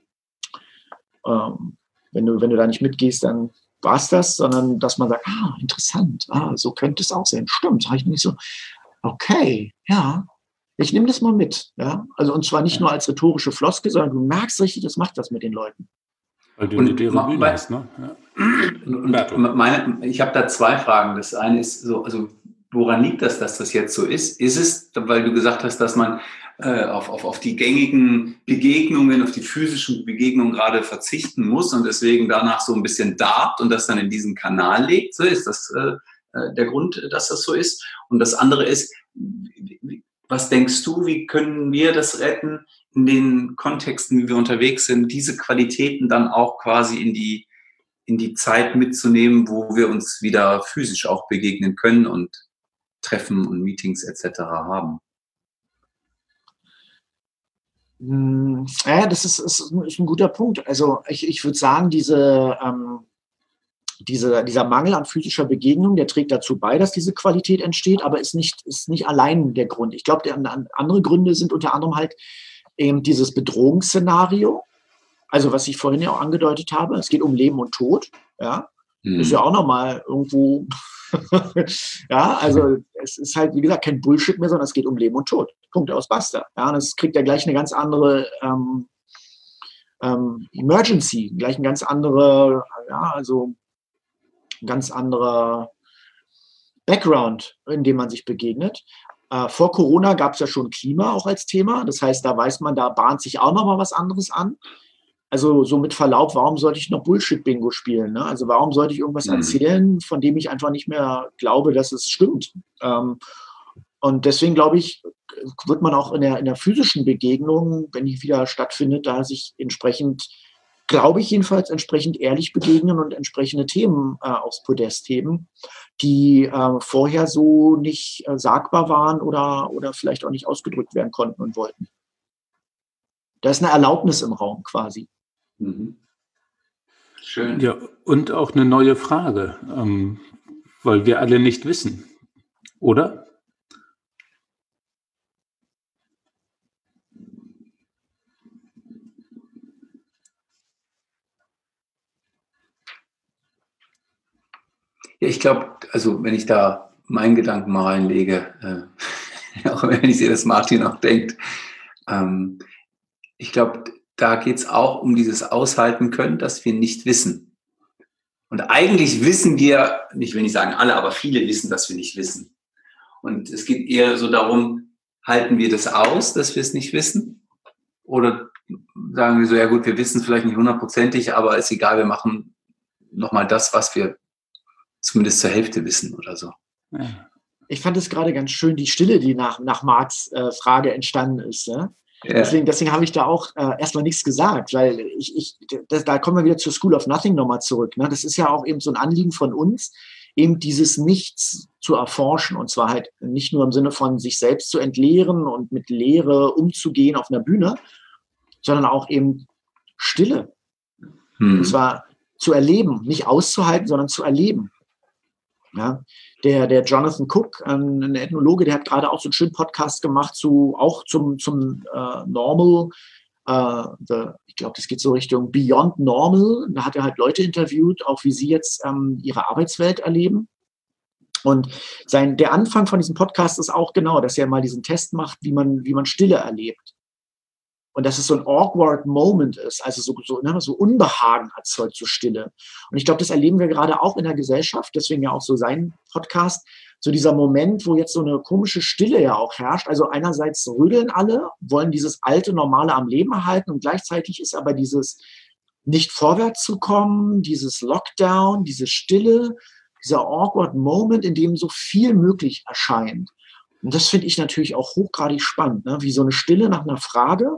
ähm, wenn du, wenn du da nicht mitgehst, dann war es das, sondern dass man sagt, ah, interessant, ah, so könnte es auch sein. Stimmt, habe ich nicht so, okay, ja, ich nehme das mal mit. Ja? Also und zwar nicht nur als rhetorische Floskel, sondern du merkst richtig, das macht was mit den Leuten. Weil du eine leere Bühne hast, ne? Ja. Und, und meine, ich habe da zwei Fragen. Das eine ist so, also woran liegt das, dass das jetzt so ist? Ist es, weil du gesagt hast, dass man äh, auf, auf, auf die gängigen Begegnungen, auf die physischen Begegnungen gerade verzichten muss und deswegen danach so ein bisschen darbt und das dann in diesen Kanal legt? So ist das äh, der Grund, dass das so ist. Und das andere ist, was denkst du, wie können wir das retten in den Kontexten, wie wir unterwegs sind, diese Qualitäten dann auch quasi in die, in die Zeit mitzunehmen, wo wir uns wieder physisch auch begegnen können und Treffen und Meetings et cetera haben? Ja, das ist, ist, ist ein guter Punkt. Also ich, ich würde sagen, diese, ähm, diese, dieser Mangel an physischer Begegnung, der trägt dazu bei, dass diese Qualität entsteht, aber ist nicht, ist nicht allein der Grund. Ich glaube, andere Gründe sind unter anderem halt eben dieses Bedrohungsszenario, also was ich vorhin ja auch angedeutet habe, es geht um Leben und Tod, ja, mhm. Ist ja auch nochmal irgendwo, ja, also es ist halt, wie gesagt, kein Bullshit mehr, sondern es geht um Leben und Tod, Punkt, aus, basta, ja, und es kriegt ja gleich eine ganz andere ähm, ähm, Emergency, gleich eine ganz andere, ja, also ein ganz anderer Background, in dem man sich begegnet. Äh, vor Corona gab es ja schon Klima auch als Thema. Das heißt, da weiß man, da bahnt sich auch noch mal was anderes an. Also so mit Verlaub, warum sollte ich noch Bullshit-Bingo spielen? Ne? Also warum sollte ich irgendwas erzählen, von dem ich einfach nicht mehr glaube, dass es stimmt? Ähm, und deswegen glaube ich, wird man auch in der, in der physischen Begegnung, wenn die wieder stattfindet, da sich entsprechend, glaube ich jedenfalls, entsprechend ehrlich begegnen und entsprechende Themen äh, aufs Podest heben, die äh, vorher so nicht äh, sagbar waren oder, oder vielleicht auch nicht ausgedrückt werden konnten und wollten. Da ist eine Erlaubnis im Raum quasi. Mhm. Schön. Ja, und auch eine neue Frage, ähm, weil wir alle nicht wissen, oder? Ja, ich glaube, also wenn ich da meinen Gedanken mal reinlege, äh, auch wenn ich sehe, dass Martin auch denkt, ähm, ich glaube, da geht es auch um dieses Aushalten können, dass wir nicht wissen. Und eigentlich wissen wir, ich will nicht sagen alle, aber viele wissen, dass wir nicht wissen. Und es geht eher so darum, halten wir das aus, dass wir es nicht wissen? Oder sagen wir so, ja gut, wir wissen es vielleicht nicht hundertprozentig, aber ist egal, wir machen nochmal das, was wir zumindest zur Hälfte wissen oder so. Ja. ich fand es gerade ganz schön, die Stille, die nach, nach Marks äh, Frage entstanden ist. Ne? Ja. Deswegen, deswegen habe ich da auch äh, erstmal nichts gesagt, weil ich, ich das, da kommen wir wieder zur School of Nothing nochmal zurück. Ne? Das ist ja auch eben so ein Anliegen von uns, eben dieses Nichts zu erforschen, und zwar halt nicht nur im Sinne von sich selbst zu entleeren und mit Leere umzugehen auf einer Bühne, sondern auch eben Stille. Hm. Und zwar zu erleben, nicht auszuhalten, sondern zu erleben. Ja, der, der Jonathan Cook, ein, ein Ethnologe, der hat gerade auch so einen schönen Podcast gemacht, zu, auch zum, zum äh, Normal, äh, the, ich glaube, das geht so Richtung Beyond Normal. Da hat er halt Leute interviewt, auch wie sie jetzt ähm, ihre Arbeitswelt erleben. Und sein, der Anfang von diesem Podcast ist auch genau, dass er mal diesen Test macht, wie man, wie man Stille erlebt. Und dass es so ein awkward Moment ist, also so, so, ne, so Unbehagen erzeugt, so Stille. Und ich glaube, das erleben wir gerade auch in der Gesellschaft, deswegen ja auch so sein Podcast, so dieser Moment, wo jetzt so eine komische Stille ja auch herrscht. Also einerseits rödeln alle, wollen dieses alte Normale am Leben erhalten, und gleichzeitig ist aber dieses nicht vorwärts zu kommen, dieses Lockdown, diese Stille, dieser awkward Moment, in dem so viel möglich erscheint. Und das finde ich natürlich auch hochgradig spannend, ne? Wie so eine Stille nach einer Frage.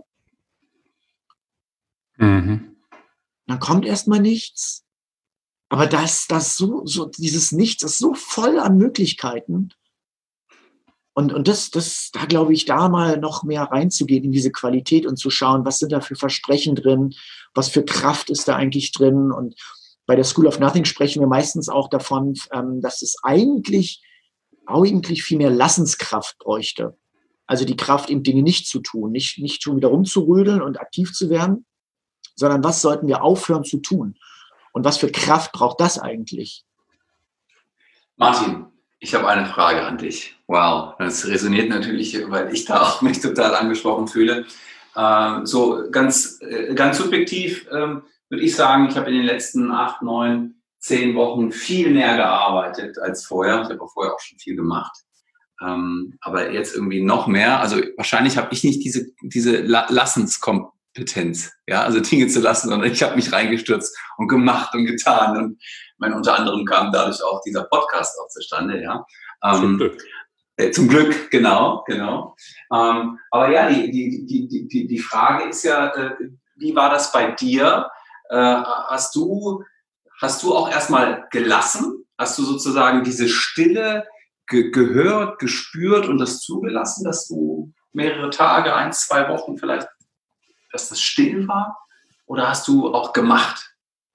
Mhm. Dann kommt erstmal nichts. Aber das, das so, so, dieses Nichts ist so voll an Möglichkeiten. Und, und das, das, da glaube ich, da mal noch mehr reinzugehen in diese Qualität und zu schauen, was sind da für Versprechen drin, was für Kraft ist da eigentlich drin. Und bei der School of Nothing sprechen wir meistens auch davon, dass es eigentlich, eigentlich viel mehr Lassenskraft bräuchte. Also die Kraft, eben Dinge nicht zu tun, nicht, nicht schon wieder rumzurödeln und aktiv zu werden, sondern was sollten wir aufhören zu tun? Und was für Kraft braucht das eigentlich? Martin, ich habe eine Frage an dich. Wow, das resoniert natürlich, weil ich da auch mich total angesprochen fühle. Ähm, so ganz, äh, ganz subjektiv ähm, würde ich sagen, ich habe in den letzten acht, neun, zehn Wochen viel mehr gearbeitet als vorher. Ich habe auch vorher auch schon viel gemacht. Ähm, aber jetzt irgendwie noch mehr. Also wahrscheinlich habe ich nicht diese, diese La- Lassenskompetenz. Kompetenz, ja, also Dinge zu lassen, sondern ich habe mich reingestürzt und gemacht und getan, und mein, unter anderem kam dadurch auch dieser Podcast auch zustande, ja. Ähm, zum Glück. Äh, zum Glück, genau, genau. Ähm, aber ja, die, die, die, die, die Frage ist ja, äh, wie war das bei dir? Äh, hast du, hast du auch erstmal gelassen? Hast du sozusagen diese Stille ge- gehört, gespürt und das zugelassen, dass du mehrere Tage, ein, zwei Wochen vielleicht, dass das still war? Oder hast du auch gemacht?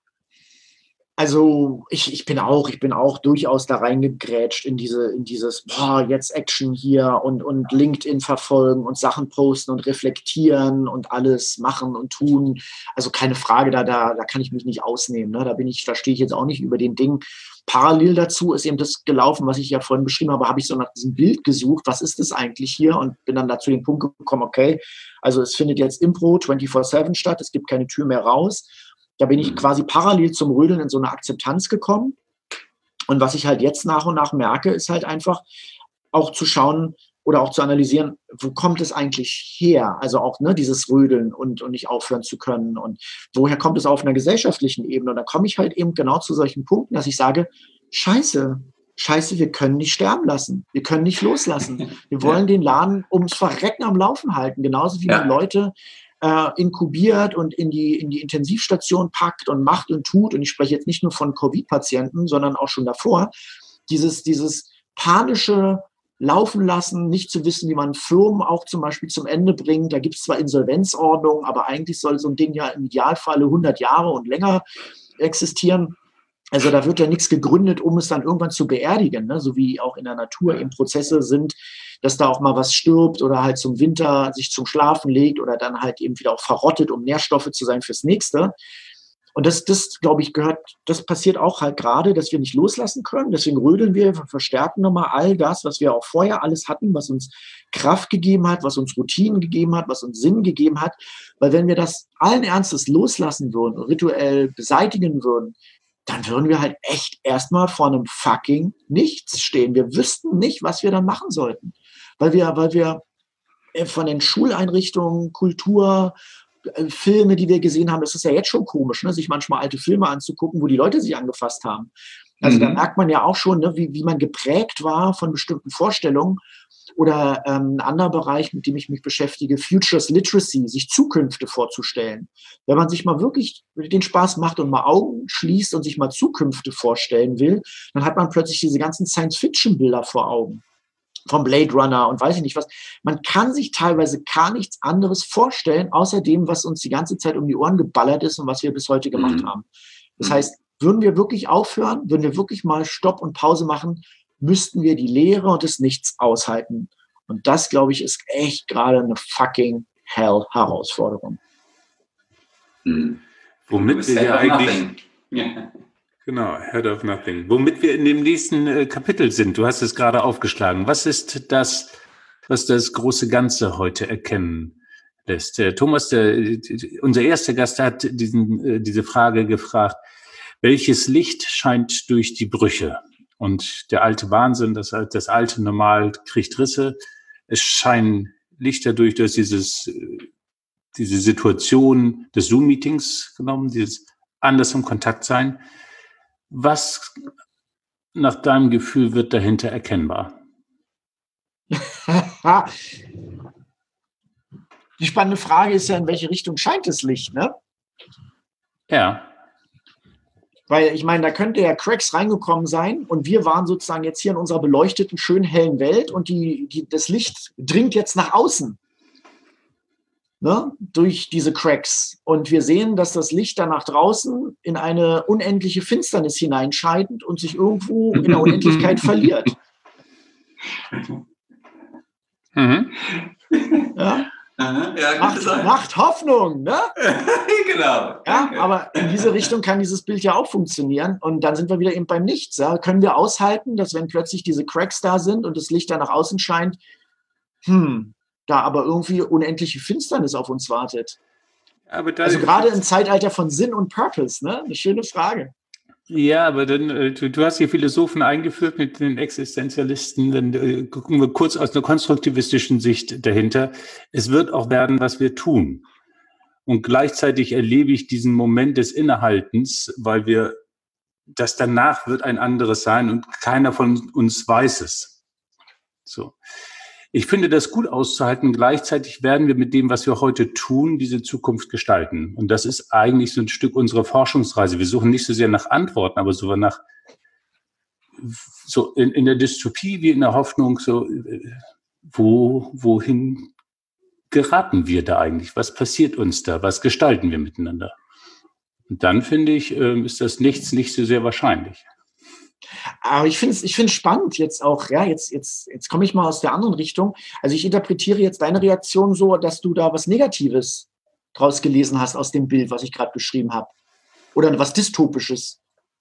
Also ich, ich bin auch, ich bin auch durchaus da reingegrätscht in diese, in dieses, boah, jetzt Action hier und, und LinkedIn verfolgen und Sachen posten und reflektieren und alles machen und tun. Also keine Frage, da, da, da kann ich mich nicht ausnehmen. Ne? Da bin ich, da stehe ich jetzt auch nicht über den Ding. Parallel dazu ist eben das gelaufen, was ich ja vorhin beschrieben habe, habe ich so nach diesem Bild gesucht, was ist das eigentlich hier, und bin dann dazu den Punkt gekommen, okay, also es findet jetzt Impro vierundzwanzig sieben statt, es gibt keine Tür mehr raus. Da bin ich quasi parallel zum Rödeln in so eine Akzeptanz gekommen. Und was ich halt jetzt nach und nach merke, ist halt einfach auch zu schauen oder auch zu analysieren, wo kommt es eigentlich her? Also auch ne, dieses Rödeln und, und nicht aufhören zu können. Und woher kommt es auf einer gesellschaftlichen Ebene? Und da komme ich halt eben genau zu solchen Punkten, dass ich sage, scheiße, scheiße, wir können nicht sterben lassen. Wir können nicht loslassen. Wir wollen ja. den Laden ums Verrecken am Laufen halten. Genauso wie ja. man Leute äh, inkubiert und in die, in die Intensivstation packt und macht und tut. Und ich spreche jetzt nicht nur von Covid-Patienten, sondern auch schon davor. Dieses, dieses panische laufen lassen, nicht zu wissen, wie man Firmen auch zum Beispiel zum Ende bringt. Da gibt es zwar Insolvenzordnungen, aber eigentlich soll so ein Ding ja im Idealfalle hundert Jahre und länger existieren. Also da wird ja nichts gegründet, um es dann irgendwann zu beerdigen, ne? So wie auch in der Natur eben Prozesse sind, dass da auch mal was stirbt oder halt zum Winter sich zum Schlafen legt oder dann halt eben wieder auch verrottet, um Nährstoffe zu sein fürs Nächste. Und das, das glaube ich, gehört, das passiert auch halt gerade, dass wir nicht loslassen können. Deswegen rödeln wir, verstärken nochmal all das, was wir auch vorher alles hatten, was uns Kraft gegeben hat, was uns Routinen gegeben hat, was uns Sinn gegeben hat. Weil wenn wir das allen Ernstes loslassen würden, rituell beseitigen würden, dann würden wir halt echt erstmal vor einem fucking Nichts stehen. Wir wüssten nicht, was wir dann machen sollten. Weil wir, weil wir von den Schuleinrichtungen, Kultur, Filme, die wir gesehen haben, das ist ja jetzt schon komisch, ne? Sich manchmal alte Filme anzugucken, wo die Leute sich angefasst haben. Also Mhm. da merkt man ja auch schon, ne, wie, wie man geprägt war von bestimmten Vorstellungen. Oder ähm, ein anderer Bereich, mit dem ich mich beschäftige, Futures Literacy, sich Zukünfte vorzustellen. Wenn man sich mal wirklich den Spaß macht und mal Augen schließt und sich mal Zukünfte vorstellen will, dann hat man plötzlich diese ganzen Science-Fiction-Bilder vor Augen. Vom Blade Runner und weiß ich nicht was. Man kann sich teilweise gar nichts anderes vorstellen, außer dem, was uns die ganze Zeit um die Ohren geballert ist und was wir bis heute gemacht Mhm. haben. Das Mhm. heißt, würden wir wirklich aufhören, würden wir wirklich mal Stopp und Pause machen, müssten wir die Leere und das Nichts aushalten. Und das, glaube ich, ist echt gerade eine fucking Hell-Herausforderung. Mhm. Du Womit bist wir head ja of eigentlich, nothing. Ja. genau, Head of Nothing, womit wir in dem nächsten äh, Kapitel sind. Du hast es gerade aufgeschlagen. Was ist das, was das große Ganze heute erkennen lässt? Äh, Thomas, der, äh, unser erster Gast, hat diesen, äh, diese Frage gefragt: Welches Licht scheint durch die Brüche? Und der alte Wahnsinn, das, das alte Normal kriegt Risse. Es scheinen Lichter durch, durch dieses, äh, diese Situation des Zoom-Meetings genommen, dieses anders im Kontakt sein. Was nach deinem Gefühl wird dahinter erkennbar? Die spannende Frage ist ja, in welche Richtung scheint das Licht, ne? Ja. Weil ich meine, da könnte ja Cracks reingekommen sein und wir waren sozusagen jetzt hier in unserer beleuchteten, schön hellen Welt und die, die, das Licht dringt jetzt nach außen, ne, durch diese Cracks. Und wir sehen, dass das Licht dann nach draußen in eine unendliche Finsternis hineinscheidet und sich irgendwo in der Unendlichkeit verliert. Mhm. Ja? Aha, ja, Macht, macht Hoffnung, ne? Genau. Ja, aber in diese Richtung kann dieses Bild ja auch funktionieren. Und dann sind wir wieder eben beim Nichts. Ja? Können wir aushalten, dass wenn plötzlich diese Cracks da sind und das Licht da nach außen scheint, hm, da aber irgendwie unendliche Finsternis auf uns wartet? Aber da, Also gerade im Zeitalter von Sinn und Purpose, ne? Eine schöne Frage. Ja, aber dann, äh, du, du hast die Philosophen eingeführt mit den Existenzialisten, dann äh, gucken wir kurz aus einer konstruktivistischen Sicht dahinter. Es wird auch werden, was wir tun. Und gleichzeitig erlebe ich diesen Moment des Innehaltens, weil wir, das danach wird ein anderes sein und keiner von uns weiß es. So. Ich finde das gut auszuhalten. Gleichzeitig werden wir mit dem, was wir heute tun, diese Zukunft gestalten. Und das ist eigentlich so ein Stück unserer Forschungsreise. Wir suchen nicht so sehr nach Antworten, aber so nach, so in, in der Dystopie wie in der Hoffnung, so, wo, wohin geraten wir da eigentlich? Was passiert uns da? Was gestalten wir miteinander? Und dann finde ich, ist das Nichts nicht so sehr wahrscheinlich. Aber ich finde es ich finde spannend jetzt auch, ja, jetzt, jetzt, jetzt komme ich mal aus der anderen Richtung. Also ich interpretiere jetzt deine Reaktion so, dass du da was Negatives draus gelesen hast aus dem Bild, was ich gerade beschrieben habe. Oder was Dystopisches.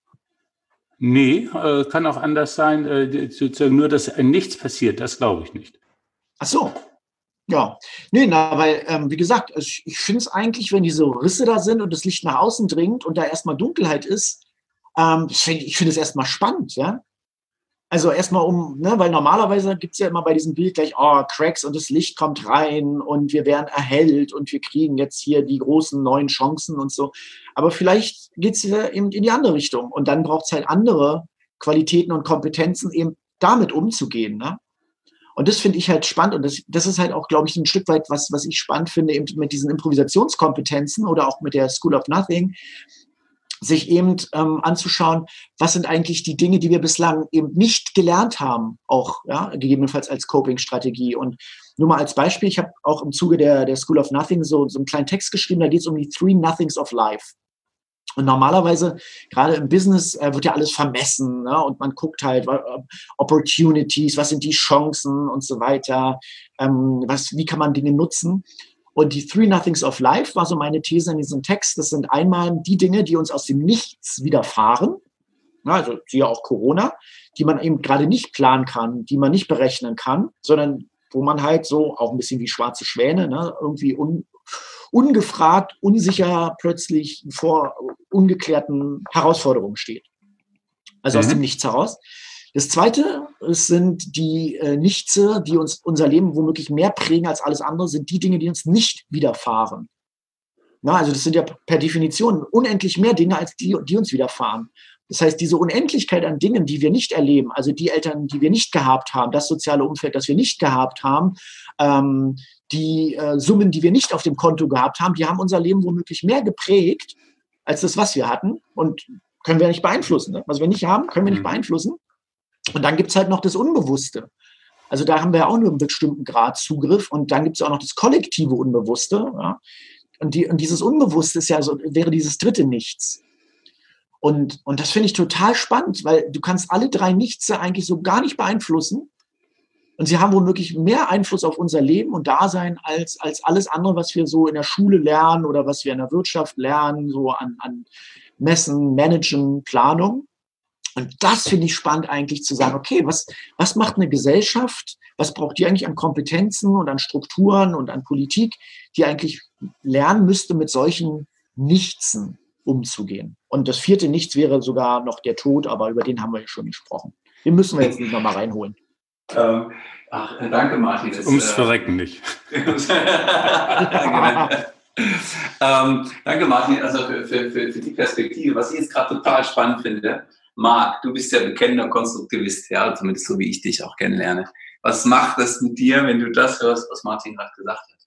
Nee, äh, kann auch anders sein. Äh, sozusagen nur, dass nichts passiert, das glaube ich nicht. Ach so. Ja. Nee, na, weil, ähm, wie gesagt, also ich, ich finde es eigentlich, wenn diese Risse da sind und das Licht nach außen dringt und da erstmal Dunkelheit ist, Ähm, ich finde es erstmal spannend, ja. Also erstmal um, ne, weil normalerweise gibt es ja immer bei diesem Bild gleich, oh, Cracks und das Licht kommt rein und wir werden erhellt und wir kriegen jetzt hier die großen neuen Chancen und so. Aber vielleicht geht es ja eben in die andere Richtung und dann braucht es halt andere Qualitäten und Kompetenzen, eben damit umzugehen, ne? Und das finde ich halt spannend und das, das ist halt auch, glaube ich, ein Stück weit, was, was ich spannend finde, eben mit diesen Improvisationskompetenzen oder auch mit der School of Nothing, sich eben ähm, anzuschauen, was sind eigentlich die Dinge, die wir bislang eben nicht gelernt haben, auch ja, gegebenenfalls als Coping-Strategie. Und nur mal als Beispiel, ich habe auch im Zuge der, der School of Nothing so, so einen kleinen Text geschrieben, da geht es um die Three Nothings of Life. Und normalerweise, gerade im Business, äh, wird ja alles vermessen, ne? Und man guckt halt, äh, Opportunities, was sind die Chancen und so weiter, ähm, was, wie kann man Dinge nutzen. Und die Three Nothings of Life war so meine These in diesem Text. Das sind einmal die Dinge, die uns aus dem Nichts widerfahren, also siehe auch Corona, die man eben gerade nicht planen kann, die man nicht berechnen kann, sondern wo man halt so, auch ein bisschen wie schwarze Schwäne, ne, irgendwie un, ungefragt, unsicher plötzlich vor ungeklärten Herausforderungen steht. Also aus Mhm. dem Nichts heraus. Das Zweite, es sind die äh, Nichtse, die uns unser Leben womöglich mehr prägen als alles andere, sind die Dinge, die uns nicht widerfahren. Na, also das sind ja per Definition unendlich mehr Dinge, als die, die uns widerfahren. Das heißt, diese Unendlichkeit an Dingen, die wir nicht erleben, also die Eltern, die wir nicht gehabt haben, das soziale Umfeld, das wir nicht gehabt haben, ähm, die äh, Summen, die wir nicht auf dem Konto gehabt haben, die haben unser Leben womöglich mehr geprägt, als das, was wir hatten. Und können wir nicht beeinflussen. Ne? Was wir nicht haben, können wir nicht beeinflussen. Und dann gibt es halt noch das Unbewusste. Also da haben wir auch nur einen bestimmten Grad Zugriff. Und dann gibt es auch noch das kollektive Unbewusste. Ja? Und, die, und dieses Unbewusste ist ja so, wäre dieses dritte Nichts. Und, und das finde ich total spannend, weil du kannst alle drei Nichtse eigentlich so gar nicht beeinflussen. Und sie haben womöglich mehr Einfluss auf unser Leben und Dasein als, als alles andere, was wir so in der Schule lernen oder was wir in der Wirtschaft lernen, so an, an Messen, Managen, Planung. Und das finde ich spannend eigentlich zu sagen, okay, was, was macht eine Gesellschaft, was braucht die eigentlich an Kompetenzen und an Strukturen und an Politik, die eigentlich lernen müsste, mit solchen Nichtsen umzugehen. Und das vierte Nichts wäre sogar noch der Tod, aber über den haben wir ja schon gesprochen. Den müssen wir jetzt nicht nochmal reinholen. Ähm, ach, danke, Martin. Das, Ums äh, Verrecken nicht. ähm, danke, Martin, also für, für, für, für die Perspektive. Was ich jetzt gerade total spannend finde, Marc, du bist ja bekennender Konstruktivist, ja, zumindest so wie ich dich auch kennenlerne. Was macht das mit dir, wenn du das hörst, was Martin gerade gesagt hat?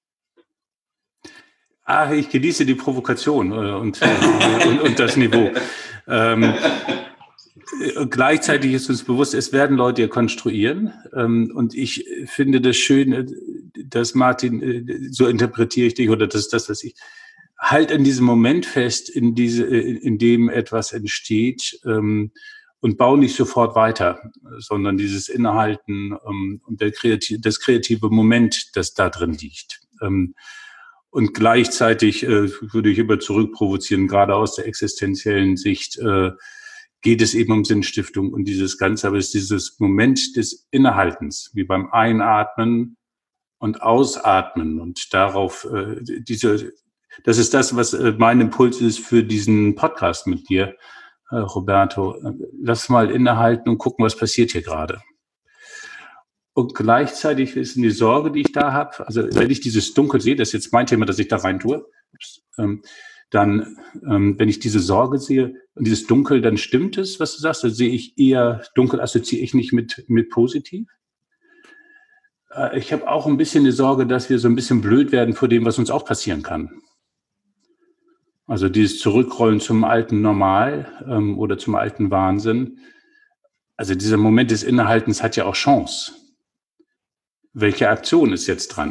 Ah, ich genieße die Provokation äh, und, äh, und, und das Niveau. Ähm, gleichzeitig ist uns bewusst, es werden Leute ja konstruieren. Ähm, und ich finde das schön, dass Martin, äh, so interpretiere ich dich, oder das ist das, was ich, halt in diesem Moment fest, in, diese, in dem etwas entsteht, ähm, und bau nicht sofort weiter, sondern dieses Innehalten ähm, und der kreative, das kreative Moment, das da drin liegt. Ähm, Und gleichzeitig äh, würde ich immer zurückprovozieren, gerade aus der existenziellen Sicht, äh, geht es eben um Sinnstiftung und dieses Ganze, aber es ist dieses Moment des Innehaltens, wie beim Einatmen und Ausatmen und darauf äh, diese, das ist das, was äh, mein Impuls ist für diesen Podcast mit dir, äh, Roberto. Lass mal innehalten und gucken, was passiert hier gerade. Und gleichzeitig ist die Sorge, die ich da habe, also wenn ich dieses Dunkel sehe, das ist jetzt mein Thema, dass ich da rein tue, ähm, dann, ähm, wenn ich diese Sorge sehe und dieses Dunkel, dann stimmt es, was du sagst, dann sehe ich eher dunkel, assoziiere ich nicht mit, mit positiv. Äh, ich habe auch ein bisschen die Sorge, dass wir so ein bisschen blöd werden vor dem, was uns auch passieren kann. Also dieses Zurückrollen zum alten Normal ähm, oder zum alten Wahnsinn. Also dieser Moment des Innehaltens hat ja auch Chance. Welche Aktion ist jetzt dran?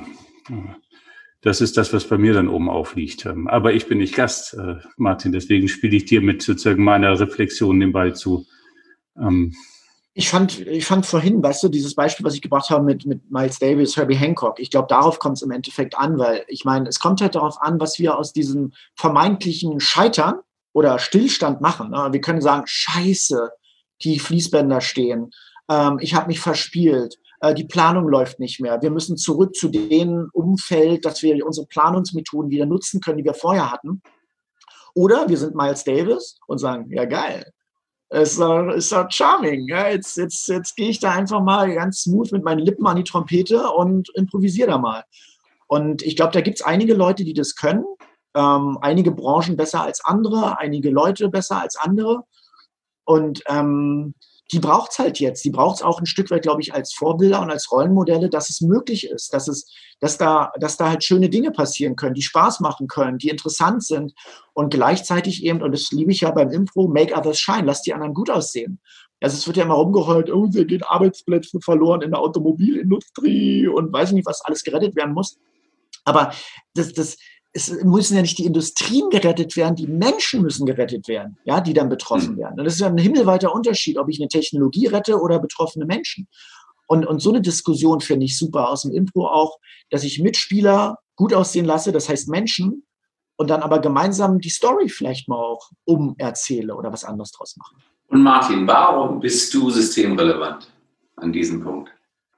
Das ist das, was bei mir dann oben aufliegt. Aber ich bin nicht Gast, äh, Martin, deswegen spiele ich dir mit sozusagen meiner Reflexion den Ball zu. Ähm ich fand, ich fand vorhin, weißt du, dieses Beispiel, was ich gebracht habe mit, mit Miles Davis, Herbie Hancock, ich glaube, darauf kommt es im Endeffekt an, weil ich meine, es kommt halt darauf an, was wir aus diesem vermeintlichen Scheitern oder Stillstand machen. Ne? Wir können sagen, scheiße, die Fließbänder stehen, ähm, ich habe mich verspielt, die Planung läuft nicht mehr. Wir müssen zurück zu dem Umfeld, dass wir unsere Planungsmethoden wieder nutzen können, die wir vorher hatten. Oder wir sind Miles Davis und sagen, ja geil, ist doch, ist doch charming. Ja, jetzt, jetzt, jetzt gehe ich da einfach mal ganz smooth mit meinen Lippen an die Trompete und improvisiere da mal. Und ich glaube, da gibt es einige Leute, die das können. Ähm, einige Branchen besser als andere, einige Leute besser als andere. Und ähm, die braucht es halt jetzt. Die braucht es auch ein Stück weit, glaube ich, als Vorbilder und als Rollenmodelle, dass es möglich ist, dass es, dass da, dass da halt schöne Dinge passieren können, die Spaß machen können, die interessant sind und gleichzeitig eben, und das liebe ich ja beim Impro, make others shine, lass die anderen gut aussehen. Also es wird ja immer rumgeheult, oh, wir gehen Arbeitsplätze verloren in der Automobilindustrie und weiß nicht, was alles gerettet werden muss. Aber das, das, es müssen ja nicht die Industrien gerettet werden, die Menschen müssen gerettet werden, ja, die dann betroffen werden. Und das ist ja ein himmelweiter Unterschied, ob ich eine Technologie rette oder betroffene Menschen. Und, und so eine Diskussion finde ich super aus dem Impro auch, dass ich Mitspieler gut aussehen lasse, das heißt Menschen, und dann aber gemeinsam die Story vielleicht mal auch umerzähle oder was anderes draus mache. Und Martin, warum bist du systemrelevant an diesem Punkt?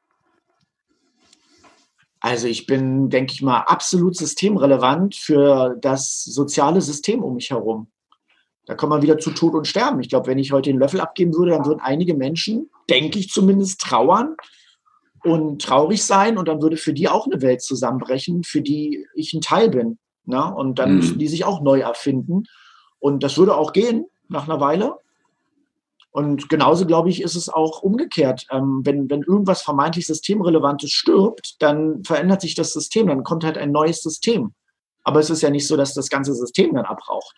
Also ich bin, denke ich mal, absolut systemrelevant für das soziale System um mich herum. Da kommen wir wieder zu Tod und Sterben. Ich glaube, wenn ich heute den Löffel abgeben würde, dann würden einige Menschen, denke ich zumindest, trauern und traurig sein. Und dann würde für die auch eine Welt zusammenbrechen, für die ich ein Teil bin. Na? Und dann mhm. müssen die sich auch neu erfinden. Und das würde auch gehen nach einer Weile. Und genauso, glaube ich, ist es auch umgekehrt. Ähm, wenn, wenn irgendwas vermeintlich Systemrelevantes stirbt, dann verändert sich das System, dann kommt halt ein neues System. Aber es ist ja nicht so, dass das ganze System dann abraucht.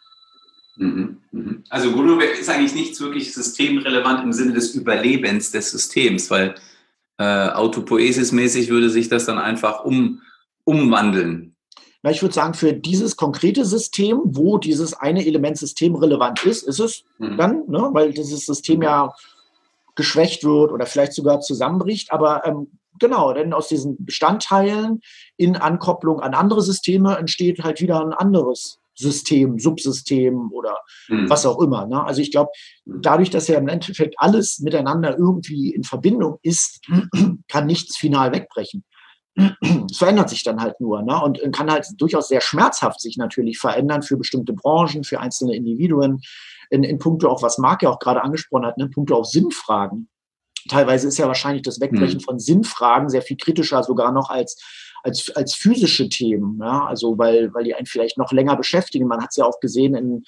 Mhm, mhm. Also im Grunde ist eigentlich nichts wirklich systemrelevant im Sinne des Überlebens des Systems, weil äh, autopoiesis-mäßig würde sich das dann einfach um, umwandeln. Na, ich würde sagen, für dieses konkrete System, wo dieses eine Element systemrelevant ist, ist es Mhm. dann, ne, weil dieses System ja geschwächt wird oder vielleicht sogar zusammenbricht. Aber ähm, genau, denn aus diesen Bestandteilen in Ankopplung an andere Systeme entsteht halt wieder ein anderes System, Subsystem oder Mhm. was auch immer. Ne? Also ich glaube, dadurch, dass ja im Endeffekt alles miteinander irgendwie in Verbindung ist, kann nichts final wegbrechen. Es verändert sich dann halt nur, ne? Und kann halt durchaus sehr schmerzhaft sich natürlich verändern für bestimmte Branchen, für einzelne Individuen, in, in puncto auch, was Marc ja auch gerade angesprochen hat, ne? In puncto auch Sinnfragen. Teilweise ist ja wahrscheinlich das Wegbrechen Mhm. von Sinnfragen sehr viel kritischer sogar noch als, als, als physische Themen, ja? Also weil, weil die einen vielleicht noch länger beschäftigen. Man hat es ja auch gesehen in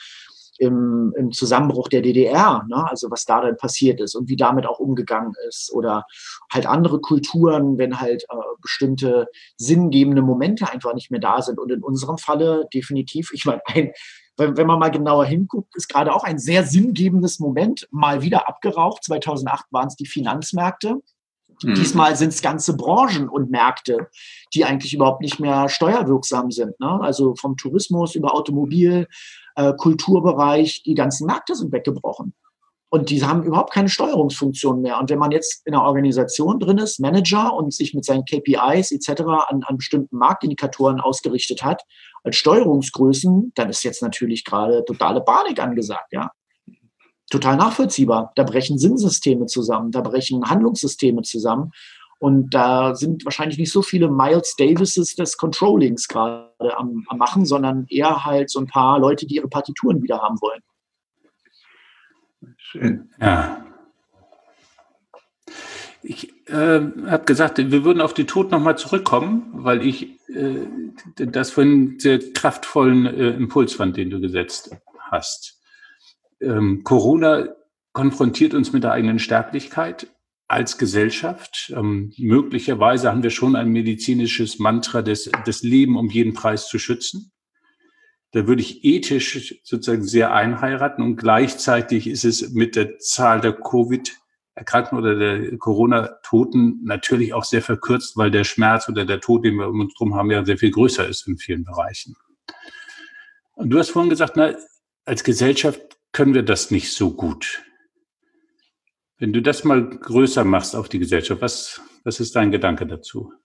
Im, im Zusammenbruch der D D R, ne? Also was da dann passiert ist und wie damit auch umgegangen ist. Oder halt andere Kulturen, wenn halt äh, bestimmte sinngebende Momente einfach nicht mehr da sind. Und in unserem Falle definitiv, ich meine, ein, wenn, wenn man mal genauer hinguckt, ist gerade auch ein sehr sinngebendes Moment mal wieder abgeraucht. zweitausendacht waren es die Finanzmärkte. Mhm. Diesmal sind es ganze Branchen und Märkte, die eigentlich überhaupt nicht mehr steuerwirksam sind. Ne? Also vom Tourismus über Automobil, äh, Kulturbereich, die ganzen Märkte sind weggebrochen. Und die haben überhaupt keine Steuerungsfunktion mehr. Und wenn man jetzt in einer Organisation drin ist, Manager, und sich mit seinen K P Is et cetera an, an bestimmten Marktindikatoren ausgerichtet hat, als Steuerungsgrößen, dann ist jetzt natürlich gerade totale Panik angesagt, ja. Total nachvollziehbar. Da brechen Sinnsysteme zusammen, da brechen Handlungssysteme zusammen. Und da sind wahrscheinlich nicht so viele Miles Davises des Controllings gerade am, am Machen, sondern eher halt so ein paar Leute, die ihre Partituren wieder haben wollen. Schön. Ja. Ich äh, habe gesagt, wir würden auf die Tod nochmal zurückkommen, weil ich äh, das für einen sehr kraftvollen äh, Impuls fand, den du gesetzt hast. Ähm, Corona konfrontiert uns mit der eigenen Sterblichkeit als Gesellschaft. Ähm, möglicherweise haben wir schon ein medizinisches Mantra, des, das Leben um jeden Preis zu schützen. Da würde ich ethisch sozusagen sehr einheiraten und gleichzeitig ist es mit der Zahl der Covid-Erkrankten oder der Corona-Toten natürlich auch sehr verkürzt, weil der Schmerz oder der Tod, den wir um uns drum haben, ja sehr viel größer ist in vielen Bereichen. Und du hast vorhin gesagt, na, als Gesellschaft können wir das nicht so gut. Wenn du das mal größer machst auf die Gesellschaft, was, was ist dein Gedanke dazu?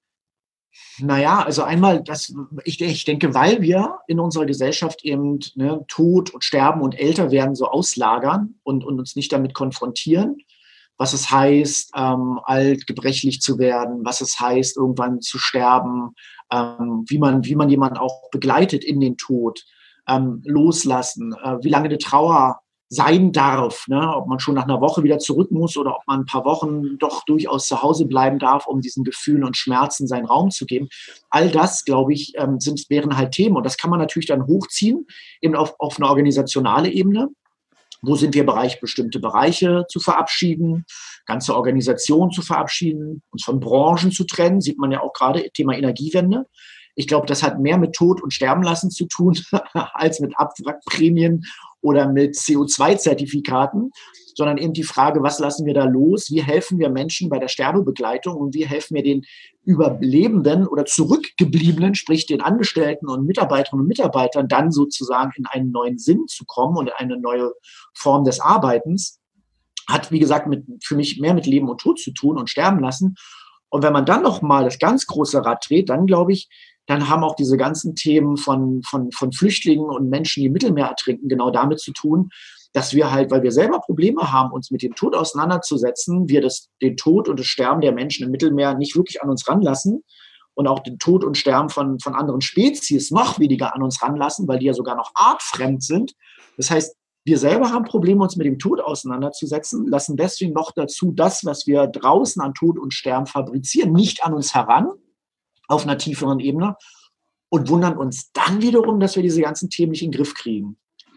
Naja, also einmal, das, ich, ich denke, weil wir in unserer Gesellschaft eben ne, Tod und Sterben und Älterwerden so auslagern und, und uns nicht damit konfrontieren, was es heißt, ähm, alt, gebrechlich zu werden, was es heißt, irgendwann zu sterben, ähm, wie man, wie man jemanden auch begleitet in den Tod, ähm, loslassen, äh, wie lange eine Trauer sein darf, ne? Ob man schon nach einer Woche wieder zurück muss oder ob man ein paar Wochen doch durchaus zu Hause bleiben darf, um diesen Gefühlen und Schmerzen seinen Raum zu geben. All das, glaube ich, ähm, sind, wären halt Themen. Und das kann man natürlich dann hochziehen, eben auf, auf eine organisationale Ebene. Wo sind wir bereit, bestimmte Bereiche zu verabschieden, ganze Organisationen zu verabschieden, uns von Branchen zu trennen, sieht man ja auch gerade, Thema Energiewende. Ich glaube, das hat mehr mit Tod und Sterben lassen zu tun, als mit Abwrackprämien oder mit C O zwei Zertifikaten, sondern eben die Frage, was lassen wir da los? Wie helfen wir Menschen bei der Sterbebegleitung und wie helfen wir den Überlebenden oder Zurückgebliebenen, sprich den Angestellten und Mitarbeiterinnen und Mitarbeitern, dann sozusagen in einen neuen Sinn zu kommen und in eine neue Form des Arbeitens? Hat, wie gesagt, mit, für mich mehr mit Leben und Tod zu tun und sterben lassen. Und wenn man dann noch mal das ganz große Rad dreht, dann glaube ich, dann haben auch diese ganzen Themen von, von, von Flüchtlingen und Menschen, die im Mittelmeer ertrinken, genau damit zu tun, dass wir halt, weil wir selber Probleme haben, uns mit dem Tod auseinanderzusetzen, wir das, den Tod und das Sterben der Menschen im Mittelmeer nicht wirklich an uns ranlassen und auch den Tod und Sterben von, von anderen Spezies noch weniger an uns ranlassen, weil die ja sogar noch artfremd sind. Das heißt, wir selber haben Probleme, uns mit dem Tod auseinanderzusetzen, lassen deswegen noch dazu das, was wir draußen an Tod und Sterben fabrizieren, nicht an uns heran, auf einer tieferen Ebene, und wundern uns dann wiederum, dass wir diese ganzen Themen nicht in den Griff kriegen.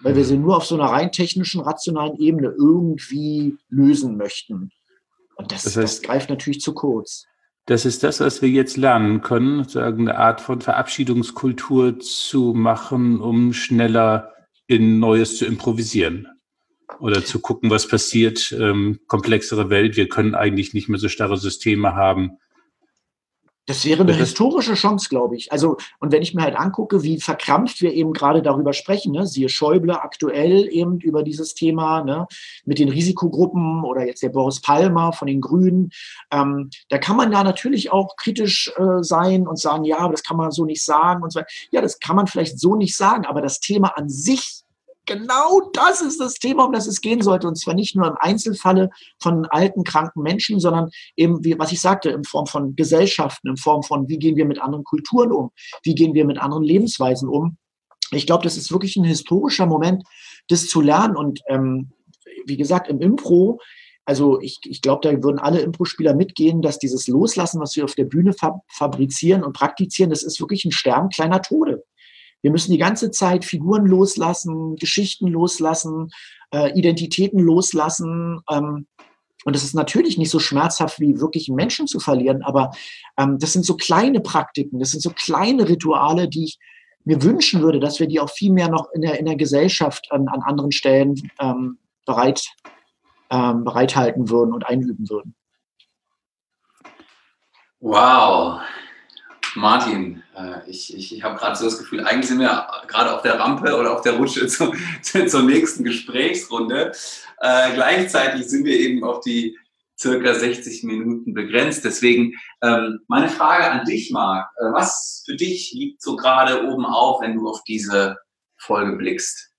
weil wir sie nur auf so einer rein technischen, rationalen Ebene irgendwie lösen möchten. Und das, das, heißt, das greift natürlich zu kurz. Das ist das, was wir jetzt lernen können, sozusagen eine Art von Verabschiedungskultur zu machen, um schneller in Neues zu improvisieren oder zu gucken, was passiert. Ähm, komplexere Welt, wir können eigentlich nicht mehr so starre Systeme haben. Das wäre eine historische Chance, glaube ich. Also, und wenn ich mir halt angucke, wie verkrampft wir eben gerade darüber sprechen, ne? Siehe Schäuble aktuell eben über dieses Thema, ne? Mit den Risikogruppen oder jetzt der Boris Palmer von den Grünen. Ähm, da kann man ja natürlich auch kritisch äh, sein und sagen, ja, aber das kann man so nicht sagen und so weiter. Ja, das kann man vielleicht so nicht sagen, aber das Thema an sich, genau das ist das Thema, um das es gehen sollte. Und zwar nicht nur im Einzelfalle von alten, kranken Menschen, sondern eben, wie, was ich sagte, in Form von Gesellschaften, in Form von, wie gehen wir mit anderen Kulturen um? Wie gehen wir mit anderen Lebensweisen um? Ich glaube, das ist wirklich ein historischer Moment, das zu lernen. Und ähm, wie gesagt, im Impro, also ich, ich glaube, da würden alle Impro-Spieler mitgehen, dass dieses Loslassen, was wir auf der Bühne fab- fabrizieren und praktizieren, das ist wirklich ein Sterben kleiner Tode. Wir müssen die ganze Zeit Figuren loslassen, Geschichten loslassen, äh, Identitäten loslassen. Ähm, und das ist natürlich nicht so schmerzhaft, wie wirklich einen Menschen zu verlieren, aber ähm, das sind so kleine Praktiken, das sind so kleine Rituale, die ich mir wünschen würde, dass wir die auch viel mehr noch in der, in der Gesellschaft an, an anderen Stellen ähm, bereit, ähm, bereithalten würden und einüben würden. Wow. Martin, äh, ich, ich, ich habe gerade so das Gefühl, eigentlich sind wir gerade auf der Rampe oder auf der Rutsche zu, zu, zur nächsten Gesprächsrunde. Äh, gleichzeitig sind wir eben auf die circa sechzig Minuten begrenzt. Deswegen ähm, meine Frage an dich, Marc. Äh, was für dich liegt so gerade oben auf, wenn du auf diese Folge blickst?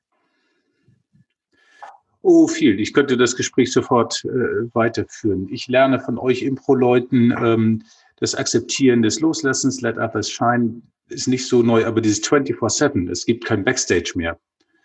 Oh, viel. Ich könnte das Gespräch sofort äh, weiterführen. Ich lerne von euch Impro-Leuten, ähm, das Akzeptieren des Loslassens, Let Others Shine, ist nicht so neu, aber dieses vierundzwanzig sieben, es gibt kein Backstage mehr.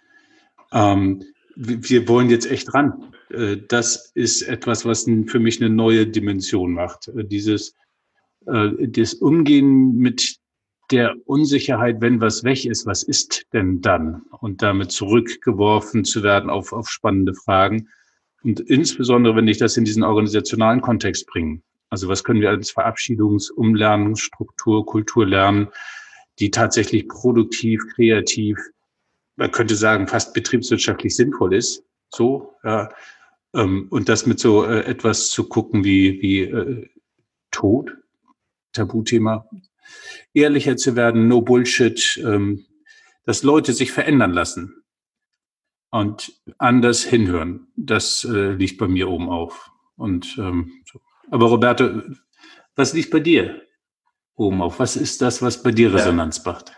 Ähm, wir wollen jetzt echt ran. Äh, das ist etwas, was für mich eine neue Dimension macht. Äh, dieses äh, das Umgehen mit der Unsicherheit, wenn was weg ist, was ist denn dann? Und damit zurückgeworfen zu werden auf, auf spannende Fragen. Und insbesondere, wenn ich das in diesen organisationalen Kontext bringe. Also was können wir als Verabschiedungs-, Umlernen, Struktur, Kultur lernen, die tatsächlich produktiv, kreativ, man könnte sagen, fast betriebswirtschaftlich sinnvoll ist. So, ja. Und das mit so etwas zu gucken wie, wie äh, Tod, Tabuthema, ehrlicher zu werden, no Bullshit, ähm, dass Leute sich verändern lassen und anders hinhören. Das äh, liegt bei mir oben auf. Und ähm, so. Aber Roberto, was liegt bei dir oben auf? Was ist das, was bei dir Resonanz macht?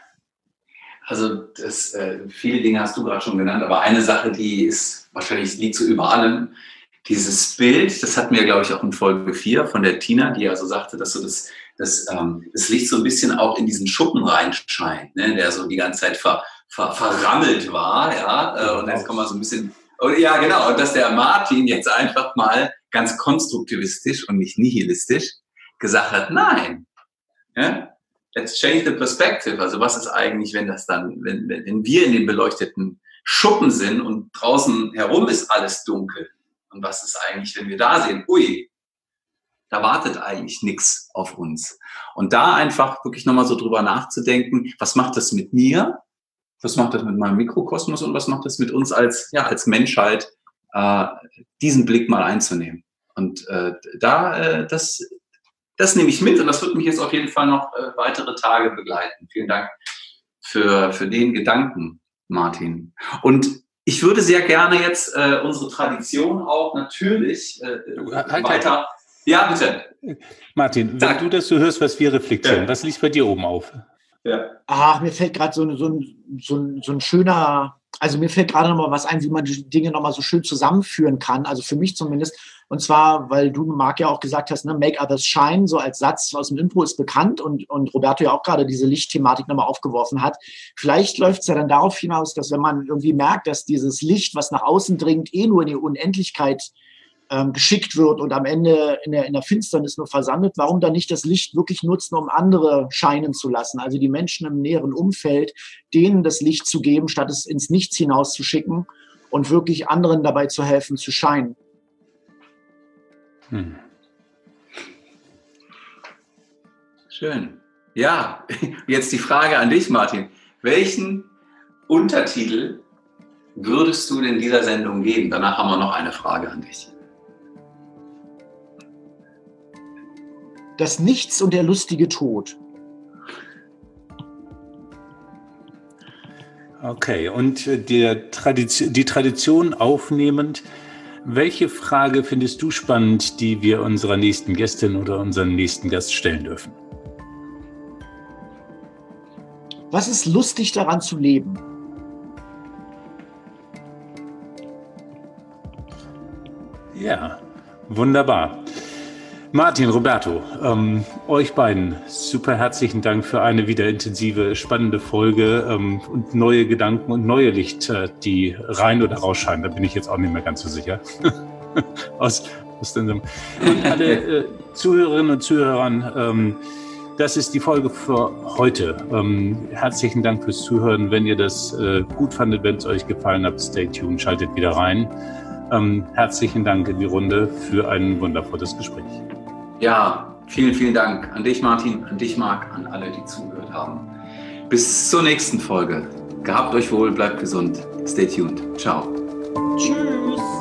Also das, äh, viele Dinge hast du gerade schon genannt, aber eine Sache, die ist wahrscheinlich liegt so über allem, dieses Bild, das hatten wir, glaube ich, auch in Folge vier von der Tina, die also sagte, dass so das, das, ähm, das Licht so ein bisschen auch in diesen Schuppen reinscheint, ne, der so die ganze Zeit ver, ver, verrammelt war, ja, äh, und jetzt kommen wir so ein bisschen, oh, ja genau, und dass der Martin jetzt einfach mal ganz konstruktivistisch und nicht nihilistisch gesagt hat, nein, ja, let's change the perspective. Also was ist eigentlich, wenn das dann, wenn, wenn wir in den beleuchteten Schuppen sind und draußen herum ist alles dunkel? Und was ist eigentlich, wenn wir da sehen, ui, da wartet eigentlich nichts auf uns. Und da einfach wirklich nochmal so drüber nachzudenken, was macht das mit mir? Was macht das mit meinem Mikrokosmos und was macht das mit uns als, ja, als Menschheit, äh, diesen Blick mal einzunehmen. Und äh, da, äh, das, das nehme ich mit und das wird mich jetzt auf jeden Fall noch äh, weitere Tage begleiten. Vielen Dank für, für den Gedanken, Martin. Und ich würde sehr gerne jetzt äh, unsere Tradition auch natürlich äh, halt, weiter... Halt. Ja, bitte. Martin, wenn Sag. du das so hörst, was wir reflektieren, ja. Was liegt bei dir oben auf? Ja. Ach, mir fällt gerade so, so, so, so ein schöner... Also mir fällt gerade noch mal was ein, wie man die Dinge noch mal so schön zusammenführen kann, also für mich zumindest. Und zwar, weil du, Marc, ja auch gesagt hast, ne, make others shine, so als Satz aus dem Impro ist bekannt und, und Roberto ja auch gerade diese Lichtthematik nochmal aufgeworfen hat. Vielleicht läuft es ja dann darauf hinaus, dass wenn man irgendwie merkt, dass dieses Licht, was nach außen dringt, eh nur in die Unendlichkeit ähm, geschickt wird und am Ende in der, in der Finsternis nur versandet, warum dann nicht das Licht wirklich nutzen, um andere scheinen zu lassen? Also die Menschen im näheren Umfeld, denen das Licht zu geben, statt es ins Nichts hinauszuschicken und wirklich anderen dabei zu helfen, zu scheinen. Hm. Schön. Ja, jetzt die Frage an dich, Martin. Welchen Untertitel würdest du denn dieser Sendung geben? Danach haben wir noch eine Frage an dich. Das Nichts und der lustige Tod. Okay, und der Tradition, die Tradition aufnehmend, welche Frage findest du spannend, die wir unserer nächsten Gästin oder unserem nächsten Gast stellen dürfen? Was ist lustig daran zu leben? Ja, wunderbar. Martin, Roberto, ähm, euch beiden super herzlichen Dank für eine wieder intensive, spannende Folge ähm, und neue Gedanken und neue Lichter, die rein oder rausscheinen. Da bin ich jetzt auch nicht mehr ganz so sicher. aus, aus dem, und alle äh, Zuhörerinnen und Zuhörern, ähm, das ist die Folge für heute. Ähm, herzlichen Dank fürs Zuhören. Wenn ihr das äh, gut fandet, wenn es euch gefallen hat, stay tuned, schaltet wieder rein. Ähm, herzlichen Dank in die Runde für ein wundervolles Gespräch. Ja, vielen, vielen Dank an dich, Martin, an dich, Marc, an alle, die zugehört haben. Bis zur nächsten Folge. Gehabt euch wohl, bleibt gesund. Stay tuned. Ciao. Tschüss.